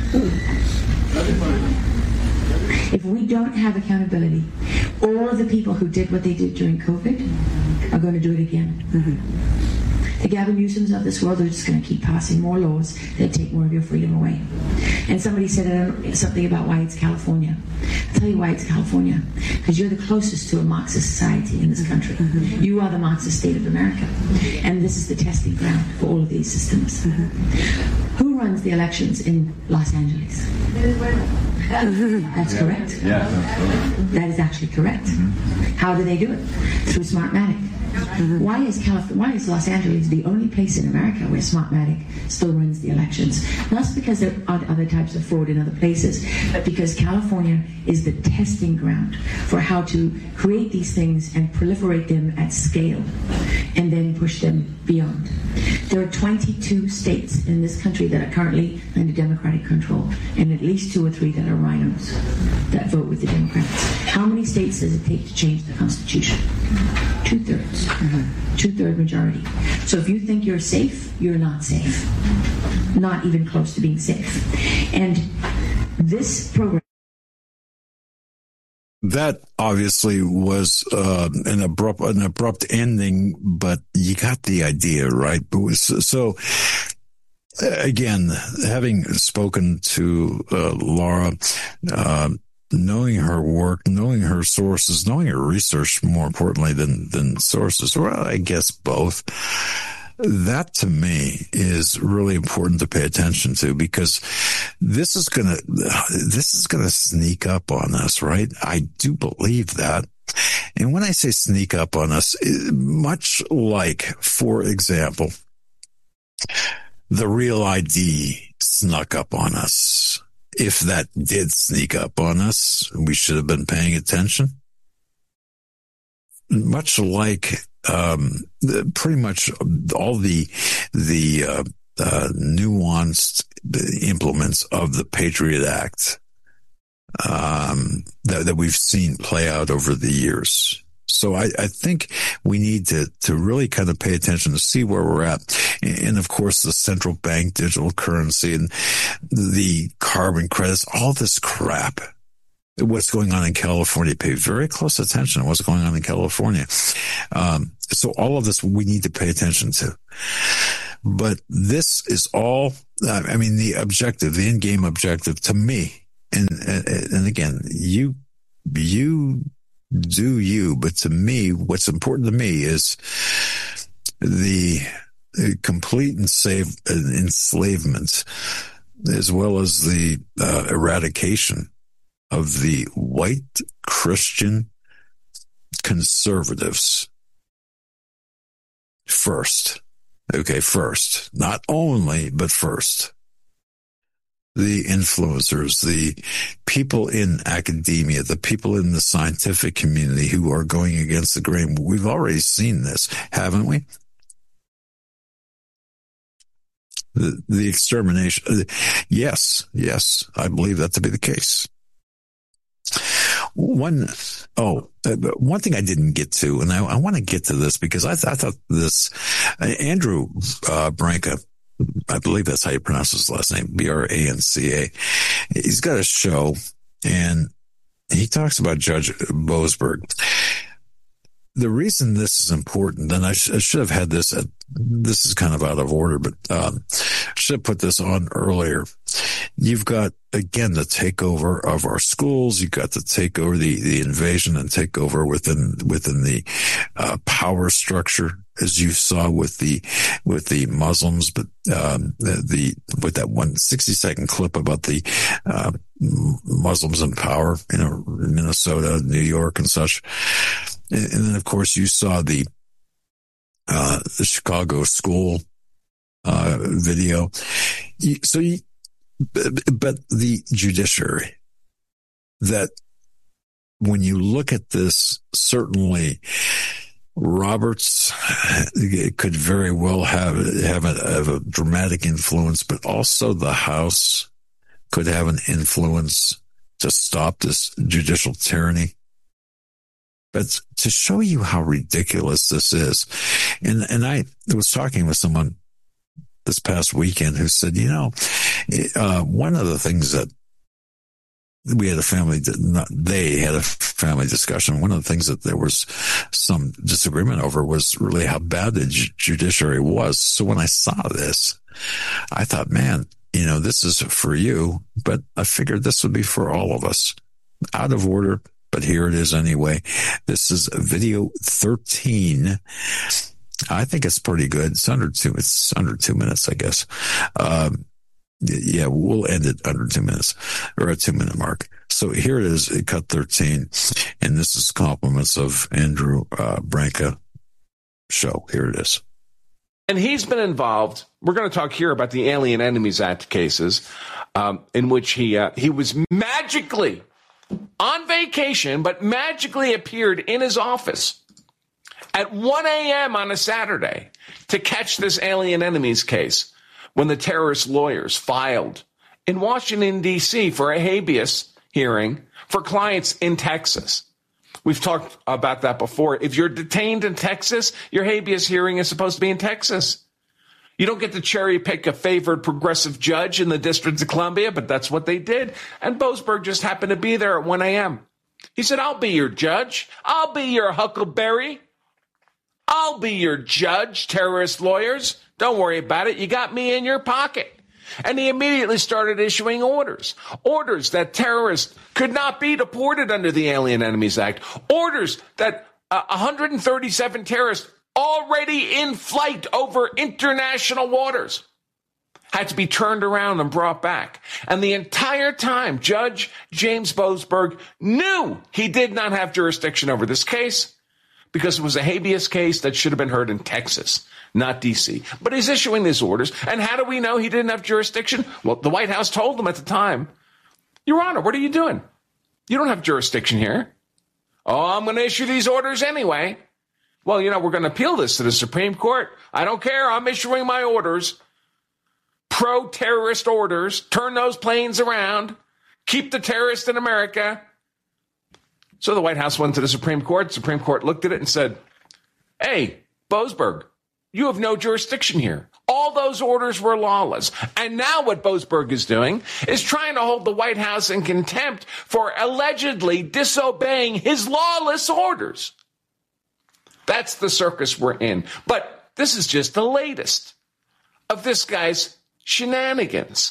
If we don't have accountability, all of the people who did what they did during COVID are going to do it again. Mm-hmm. The Gavin Newsoms of this world are just going to keep passing more laws that take more of your freedom away. And somebody said something about why it's California. I'll tell you why it's California. Because you're the closest to a Marxist society in this country. Mm-hmm. You are the Marxist state of America. And this is the testing ground for all of these systems. Mm-hmm. Who runs the elections in Los Angeles? That's correct. Yeah. That is actually correct. Mm-hmm. How do they do it? Through Smartmatic. Mm-hmm. Why is Calif- Why is Los Angeles the only place in America where Smartmatic still runs the elections? Not because there aren't other types of fraud in other places, but because California is the testing ground for how to create these things and proliferate them at scale and then push them beyond. There are twenty-two states in this country that are currently under Democratic control, and at least two or three that are rhinos that vote with the Democrats. How many states does it take to change the Constitution? Two-thirds. Mm-hmm. Two-third majority. So if you think you're safe, you're not safe. Not even close to being safe. And this program... That obviously was uh, an abrupt an abrupt ending, but you got the idea, right? So, again, having spoken to uh, Lara, uh, knowing her work, knowing her sources, knowing her research, more importantly than than sources, well, I guess both. That to me is really important to pay attention to, because this is going to, this is going to sneak up on us, right? I do believe that. And when I say sneak up on us, much like, for example, the Real I D snuck up on us. If that did sneak up on us, we should have been paying attention. Much like um, pretty much all the the uh, uh, nuanced implements of the Patriot Act um, that, that we've seen play out over the years. So I, I think we need to, to really kind of pay attention to see where we're at. And of course, the central bank digital currency and the carbon credits, all this crap. What's going on in California, pay very close attention to what's going on in California. Um, so all of this we need to pay attention to. But this is all, I mean, the objective, the in-game objective to me, and, and, and again, you, you do you, but to me, what's important to me is the complete ensave, enslavement, as well as the uh, eradication of the white Christian conservatives first. Okay, first. Not only, but first. The influencers, the people in academia, the people in the scientific community who are going against the grain. We've already seen this, haven't we? The, the extermination. Yes, yes, I believe that to be the case. One, oh, one thing I didn't get to, and I, I want to get to this because I, I thought this, uh, Andrew uh, Branca, I believe that's how you pronounce his last name, B R A N C A. He's got a show, and he talks about Judge Boasberg. The reason this is important, and I, sh- I should have had this, at, this is kind of out of order, but um, I should have put this on earlier. You've got, again, the takeover of our schools. You've got the takeover, the, the invasion and takeover within, within the uh, power structure, as you saw with the, with the Muslims, but um, the, the, with that one sixty second clip about the uh, Muslims in power, you know, Minnesota, New York and such. And, and then, of course, you saw the, uh, the Chicago school uh, video. So you, but the judiciary, that when you look at this, certainly Roberts could very well have have a, have a dramatic influence, but also the House could have an influence to stop this judicial tyranny. But to show you how ridiculous this is, and and I was talking with someone this past weekend who said, you know, uh, one of the things that we had a family, not they had a family discussion. One of the things that there was some disagreement over was really how bad the ju- judiciary was. So when I saw this, I thought, man, you know, this is for you, but I figured this would be for all of us. Out of order, but here it is anyway. This is video thirteen. I think it's pretty good. It's under two, it's under two minutes, I guess. Um, yeah, we'll end it under two minutes or a two minute mark. So here it is, cut thirteen. And this is compliments of Andrew uh, Branca show. Here it is. And he's been involved. We're going to talk here about the Alien Enemies Act cases, um, in which he, uh, he was magically on vacation, but magically appeared in his office at one a.m. on a Saturday to catch this Alien Enemies case when the terrorist lawyers filed in Washington, D C for a habeas hearing for clients in Texas. We've talked about that before. If you're detained in Texas, your habeas hearing is supposed to be in Texas. You don't get to cherry pick a favored progressive judge in the District of Columbia, but that's what they did. And Boasberg just happened to be there at one a.m. He said, I'll be your judge. I'll be your Huckleberry. I'll be your judge, terrorist lawyers. Don't worry about it. You got me in your pocket. And he immediately started issuing orders. Orders that terrorists could not be deported under the Alien Enemies Act. Orders that uh, one hundred thirty-seven terrorists already in flight over international waters had to be turned around and brought back. And the entire time, Judge James Boasberg knew he did not have jurisdiction over this case because it was a habeas case that should have been heard in Texas, not D C. But he's issuing these orders. And how do we know he didn't have jurisdiction? Well, the White House told him at the time, Your Honor, what are you doing? You don't have jurisdiction here. Oh, I'm going to issue these orders anyway. Well, you know, we're going to appeal this to the Supreme Court. I don't care. I'm issuing my orders. Pro-terrorist orders. Turn those planes around. Keep the terrorists in America. So the White House went to the Supreme Court. The Supreme Court looked at it and said, hey, Boasberg, you have no jurisdiction here. All those orders were lawless. And now what Boasberg is doing is trying to hold the White House in contempt for allegedly disobeying his lawless orders. That's the circus we're in. But this is just the latest of this guy's shenanigans.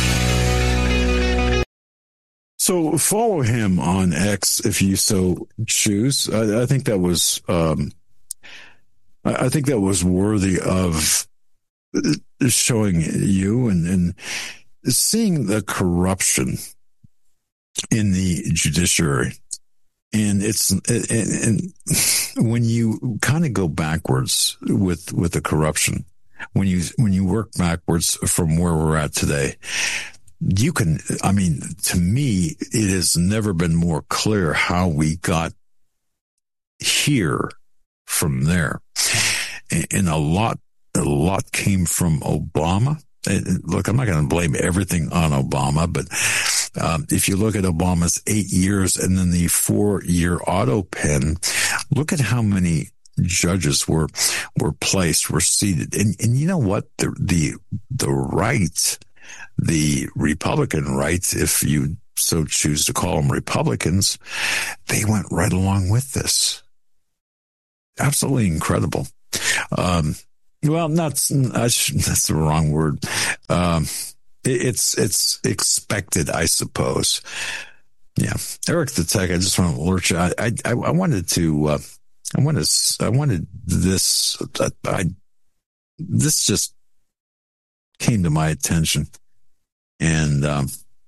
So follow him on X if you so choose. I, I think that was, um, I think that was worthy of showing you and, and seeing the corruption in the judiciary. And it's, and, and when you kind of go backwards with, with the corruption, when you, when you work backwards from where we're at today, you can, I mean, to me, it has never been more clear how we got here from there. And a lot, a lot came from Obama. And look, I'm not going to blame everything on Obama, but um, if you look at Obama's eight years and then the four-year auto pen, look at how many judges were were placed, were seated. And and you know what? The the the right, the Republican right, if you so choose to call them Republicans, they went right along with this. Absolutely incredible. Um, well, not, that's the wrong word. Um, it, it's, it's expected, I suppose. Yeah. Eric the Tech, I just want to alert you. I, I, I wanted to, uh, I wanted, I wanted this, I, this just came to my attention, and, um,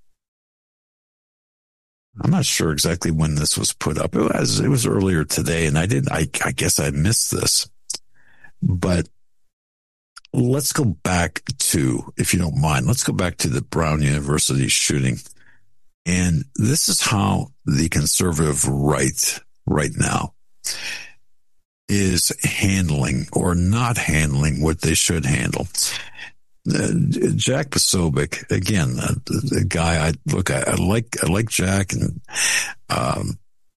I'm not sure exactly when this was put up. It was, it was earlier today, and I didn't, I, I guess I missed this, but let's go back to, if you don't mind, let's go back to the Brown University shooting. And this is how the conservative right, right now, is handling or not handling what they should handle. Uh, Jack Posobiec, again, uh, the guy I look, I, I like, I like Jack, and um,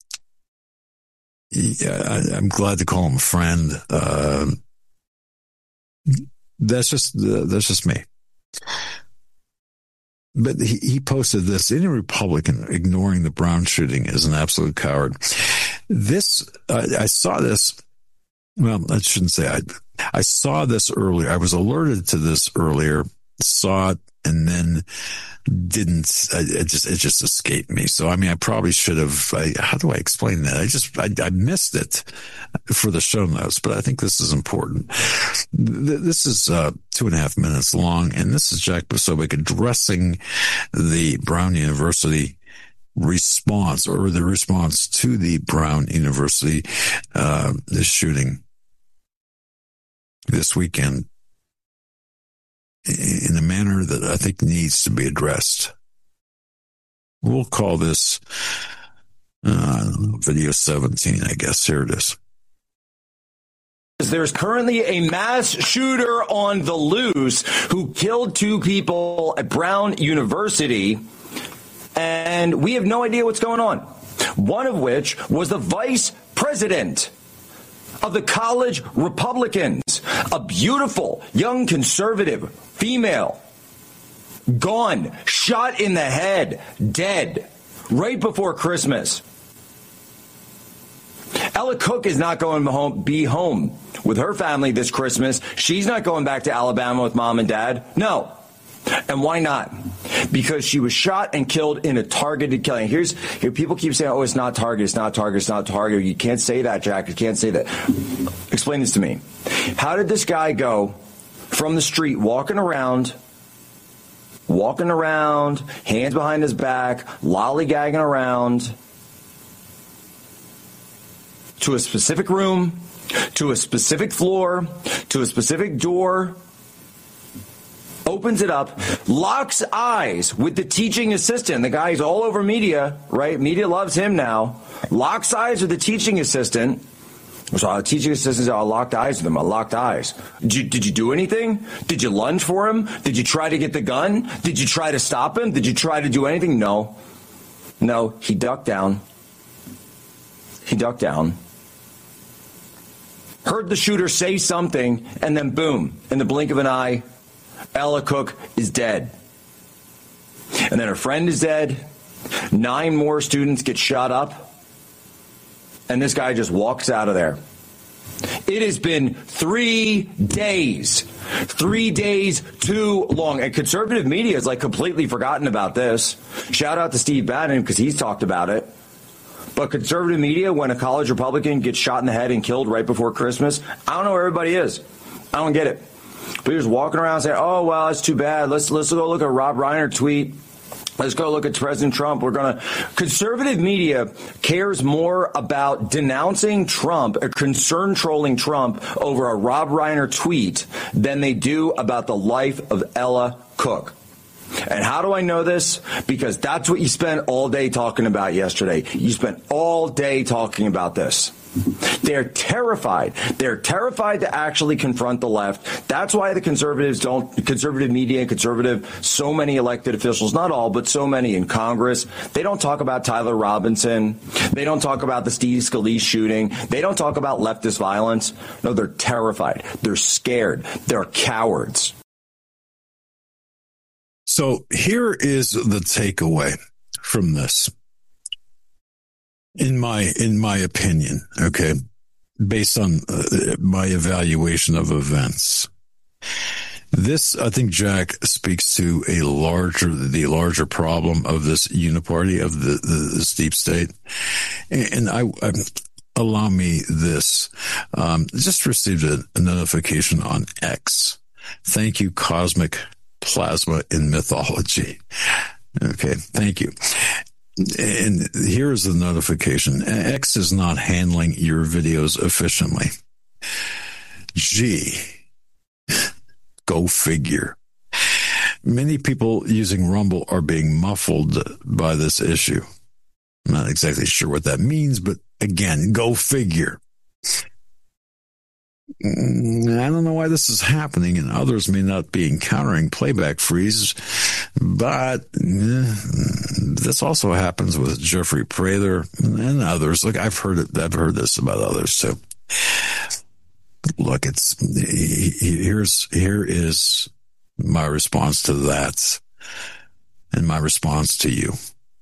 yeah, I, I'm glad to call him a friend. Uh, that's just uh, that's just me. But he, he posted this: any Republican ignoring the Brown shooting is an absolute coward. This uh, I saw this. Well, I shouldn't say I. I saw this earlier. I was alerted to this earlier, saw it, and then didn't. It just it just escaped me. So I mean, I probably should have. I, how do I explain that? I just I, I missed it for the show notes, but I think this is important. This is uh, two and a half minutes long, and this is Jack Posobiec addressing the Brown University response, or the response to the Brown University uh, shooting this weekend, in a manner that I think needs to be addressed. We'll call this uh, video seventeen, I guess. Here it is. There's currently a mass shooter on the loose who killed two people at Brown University, and we have no idea what's going on. One of which was the vice president of the college Republicans, a beautiful young conservative female, gone, shot in the head, dead, right before Christmas. Ella Cook is not going to home, be home with her family this Christmas. She's not going back to Alabama with mom and dad. No. And why not? Because she was shot and killed in a targeted killing. Here's here people keep saying, oh, it's not Target, it's not Target, it's not Target. You can't say that, Jack. You can't say that. Explain this to me. How did this guy go from the street walking around, walking around, hands behind his back, lollygagging around, to a specific room, to a specific floor, to a specific door, opens it up, locks eyes with the teaching assistant. The guy's all over media, right? Media loves him now. Locks eyes with the teaching assistant. So our teaching assistants are locked eyes with him. I locked eyes. Did you, did you do anything? Did you lunge for him? Did you try to get the gun? Did you try to stop him? Did you try to do anything? No. No, he ducked down. He ducked down. Heard the shooter say something, and then boom, in the blink of an eye, Ella Cook is dead. And then her friend is dead. Nine more students get shot up. And this guy just walks out of there. It has been three days. Three days too long. And conservative media is like completely forgotten about this. Shout out to Steve Bannon because he's talked about it. But conservative media, when a college Republican gets shot in the head and killed right before Christmas, I don't know where everybody is. I don't get it. But you're just walking around saying, oh, well, that's too bad. Let's, let's go look at Rob Reiner tweet. Let's go look at President Trump. We're going to conservative media cares more about denouncing Trump, or concern trolling Trump over a Rob Reiner tweet than they do about the life of Ella Cook. And how do I know this? Because that's what you spent all day talking about yesterday. You spent all day talking about this. They're terrified. They're terrified to actually confront the left. That's why the conservatives don't, conservative media and conservative, so many elected officials, not all, but so many in Congress, they don't talk about Tyler Robinson. They don't talk about the Steve Scalise shooting. They don't talk about leftist violence. No, they're terrified. They're scared. They're cowards. So here is the takeaway from this. In my, in my opinion, okay, based on uh, my evaluation of events, this, I think, Jack, speaks to a larger, the larger problem of this uniparty, of the, the this deep state. And, and I, I, allow me this, um, just received a, a notification on X. Thank you, Cosmic Plasma in Mythology. Okay, thank you. And here is the notification. X is not handling your videos efficiently. Gee, go figure. Many people using Rumble are being muffled by this issue. I'm not exactly sure what that means, but again, go figure. I don't know why this is happening, and others may not be encountering playback freeze, but eh, this also happens with Jeffrey Prather and others. Look, I've heard it. I've heard this about others too. Look, it's here's here is my response to that, and my response to you.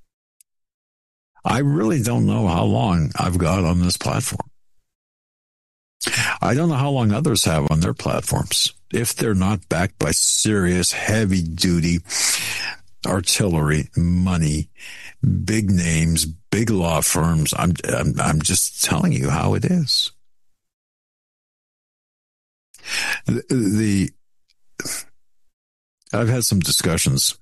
I really don't know how long I've got on this platform. I don't know how long others have on their platforms. If they're not backed by serious, heavy-duty artillery, money, big names, big law firms, I'm, I'm, I'm just telling you how it is. The, the I've had some discussions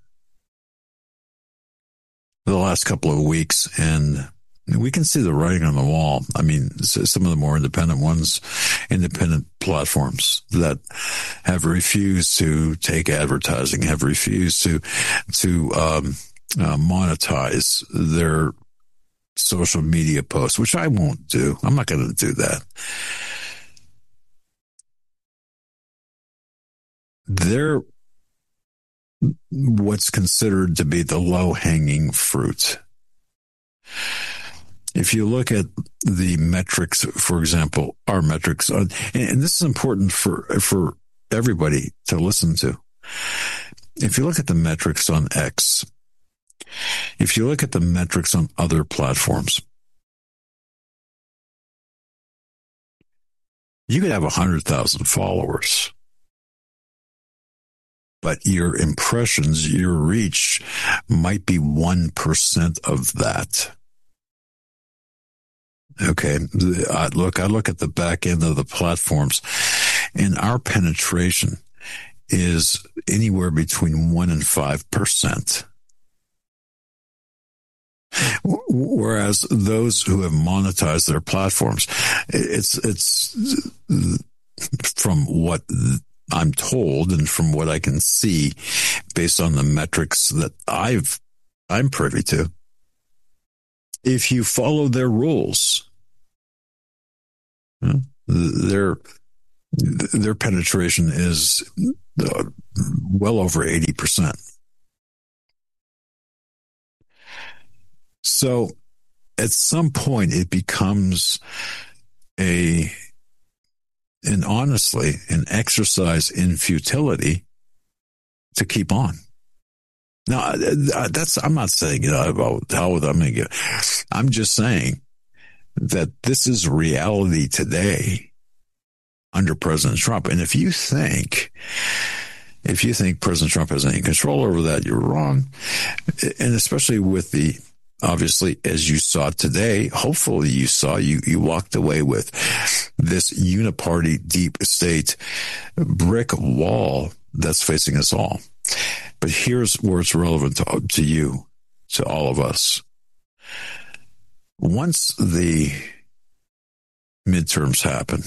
the last couple of weeks, and we can see the writing on the wall. I mean, some of the more independent ones, independent platforms that have refused to take advertising, have refused to to um, uh, monetize their social media posts, which I won't do. I'm not going to do that. They're what's considered to be the low-hanging fruit. If you look at the metrics, for example, our metrics, on, and this is important for, for everybody to listen to. If you look at the metrics on X, if you look at the metrics on other platforms, you could have one hundred thousand followers, but your impressions, your reach might be one percent of that. Okay, I look, I look at the back end of the platforms, and our penetration is anywhere between one and five percent. Whereas those who have monetized their platforms, it's, it's from what I'm told and from what I can see based on the metrics that I've, I'm privy to. If you follow their rules, their their penetration is uh, well over eighty percent. So at some point it becomes a, and honestly, an exercise in futility to keep on. Now, that's, I'm not saying, you know, about how I'm going to get, I'm just saying that this is reality today under President Trump. And if you think, if you think President Trump has any control over that, you're wrong. And especially with the, obviously, as you saw today, hopefully you saw, you, you walked away with this uniparty deep state brick wall that's facing us all. But here's where it's relevant to, to you, to all of us. Once the midterms happen,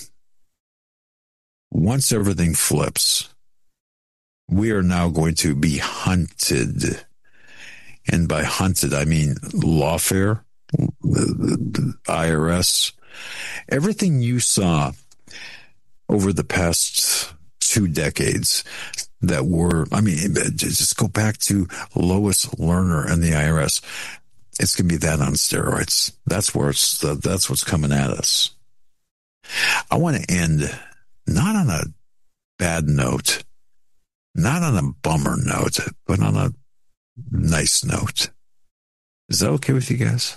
once everything flips, we are now going to be hunted. And by hunted, I mean lawfare, the I R S, everything you saw over the past two decades that were, I mean, just go back to Lois Lerner and the I R S. It's going to be that on steroids. That's where it's, that's what's coming at us. I want to end not on a bad note, not on a bummer note, but on a nice note. Is that okay with you guys?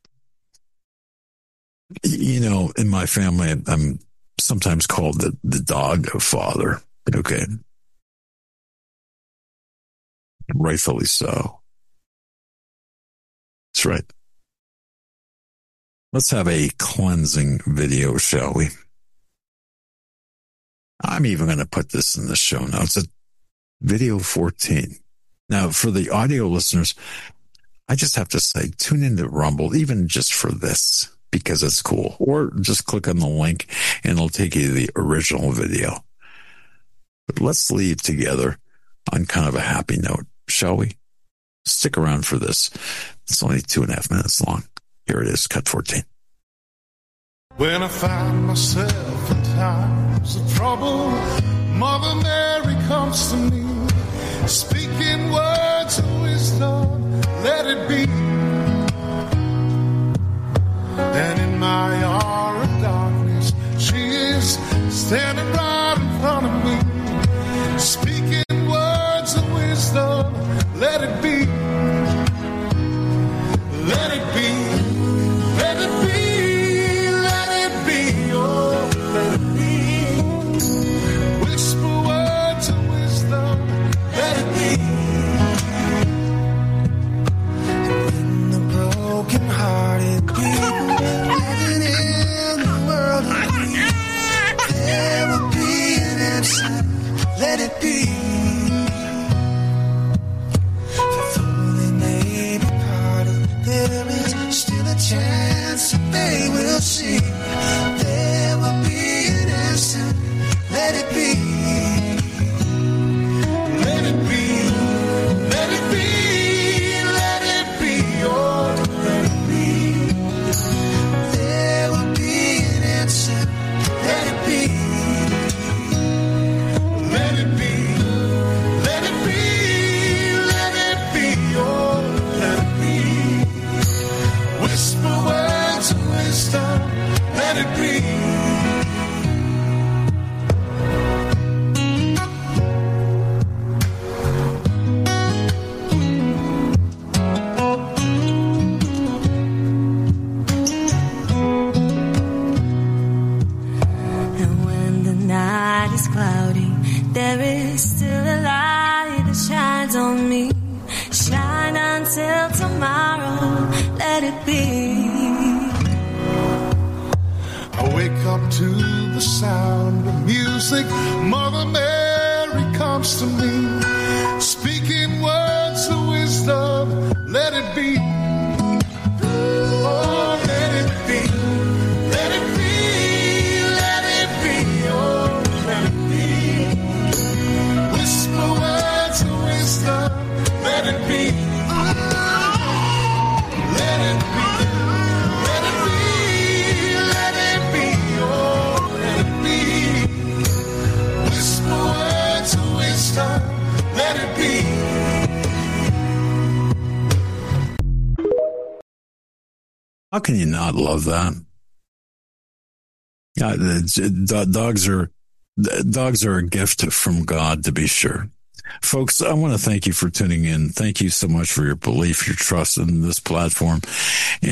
You know, in my family, I'm sometimes called the, the dog father. Okay. Rightfully so. That's right. Let's have a cleansing video, shall we? I'm even going to put this in the show notes. It's video fourteen. Now, for the audio listeners, I just have to say, tune into Rumble, even just for this, because it's cool. Or just click on the link, and it'll take you to the original video. But let's leave together on kind of a happy note, shall we? Stick around for this. It's only two and a half minutes long. Here it is, cut fourteen. When I find myself in times of trouble, Mother Mary comes to me, speaking words of wisdom, let it be. And in my hour of darkness, she is standing right in front of me, speaking words of wisdom, let it be. Let it be. Let it be. Let it be. Oh, let it be. Whisper words of wisdom, let it be. When the broken-hearted people living in the world of me, there will be an answer, let it be. There is still a chance that they will see. There will be an answer. Let it be. Let it be. Let it be. Let it be. Oh, let it be. There will be an answer. Let it be. Let it be. Let it be. Let it be. Oh, let it be. Whisper words of wisdom, let it be. And when the night is cloudy, there is still a light that shines on me. Shine until tomorrow, let it be. I wake up to the sound of music. Mother Mary comes to me, speaking words of wisdom, let it be. Oh, let it be. Let it be. Let it be. Oh, let it be. Whisper words of wisdom, let it be. Let it be. Let it be. Let it be. Oh, let it be. Whisper words of wisdom, let it be. How can you not love that? Yeah, the, dogs are dogs are a gift from God, to be sure. Folks, I want to thank you for tuning in. Thank you so much for your belief, your trust in this platform.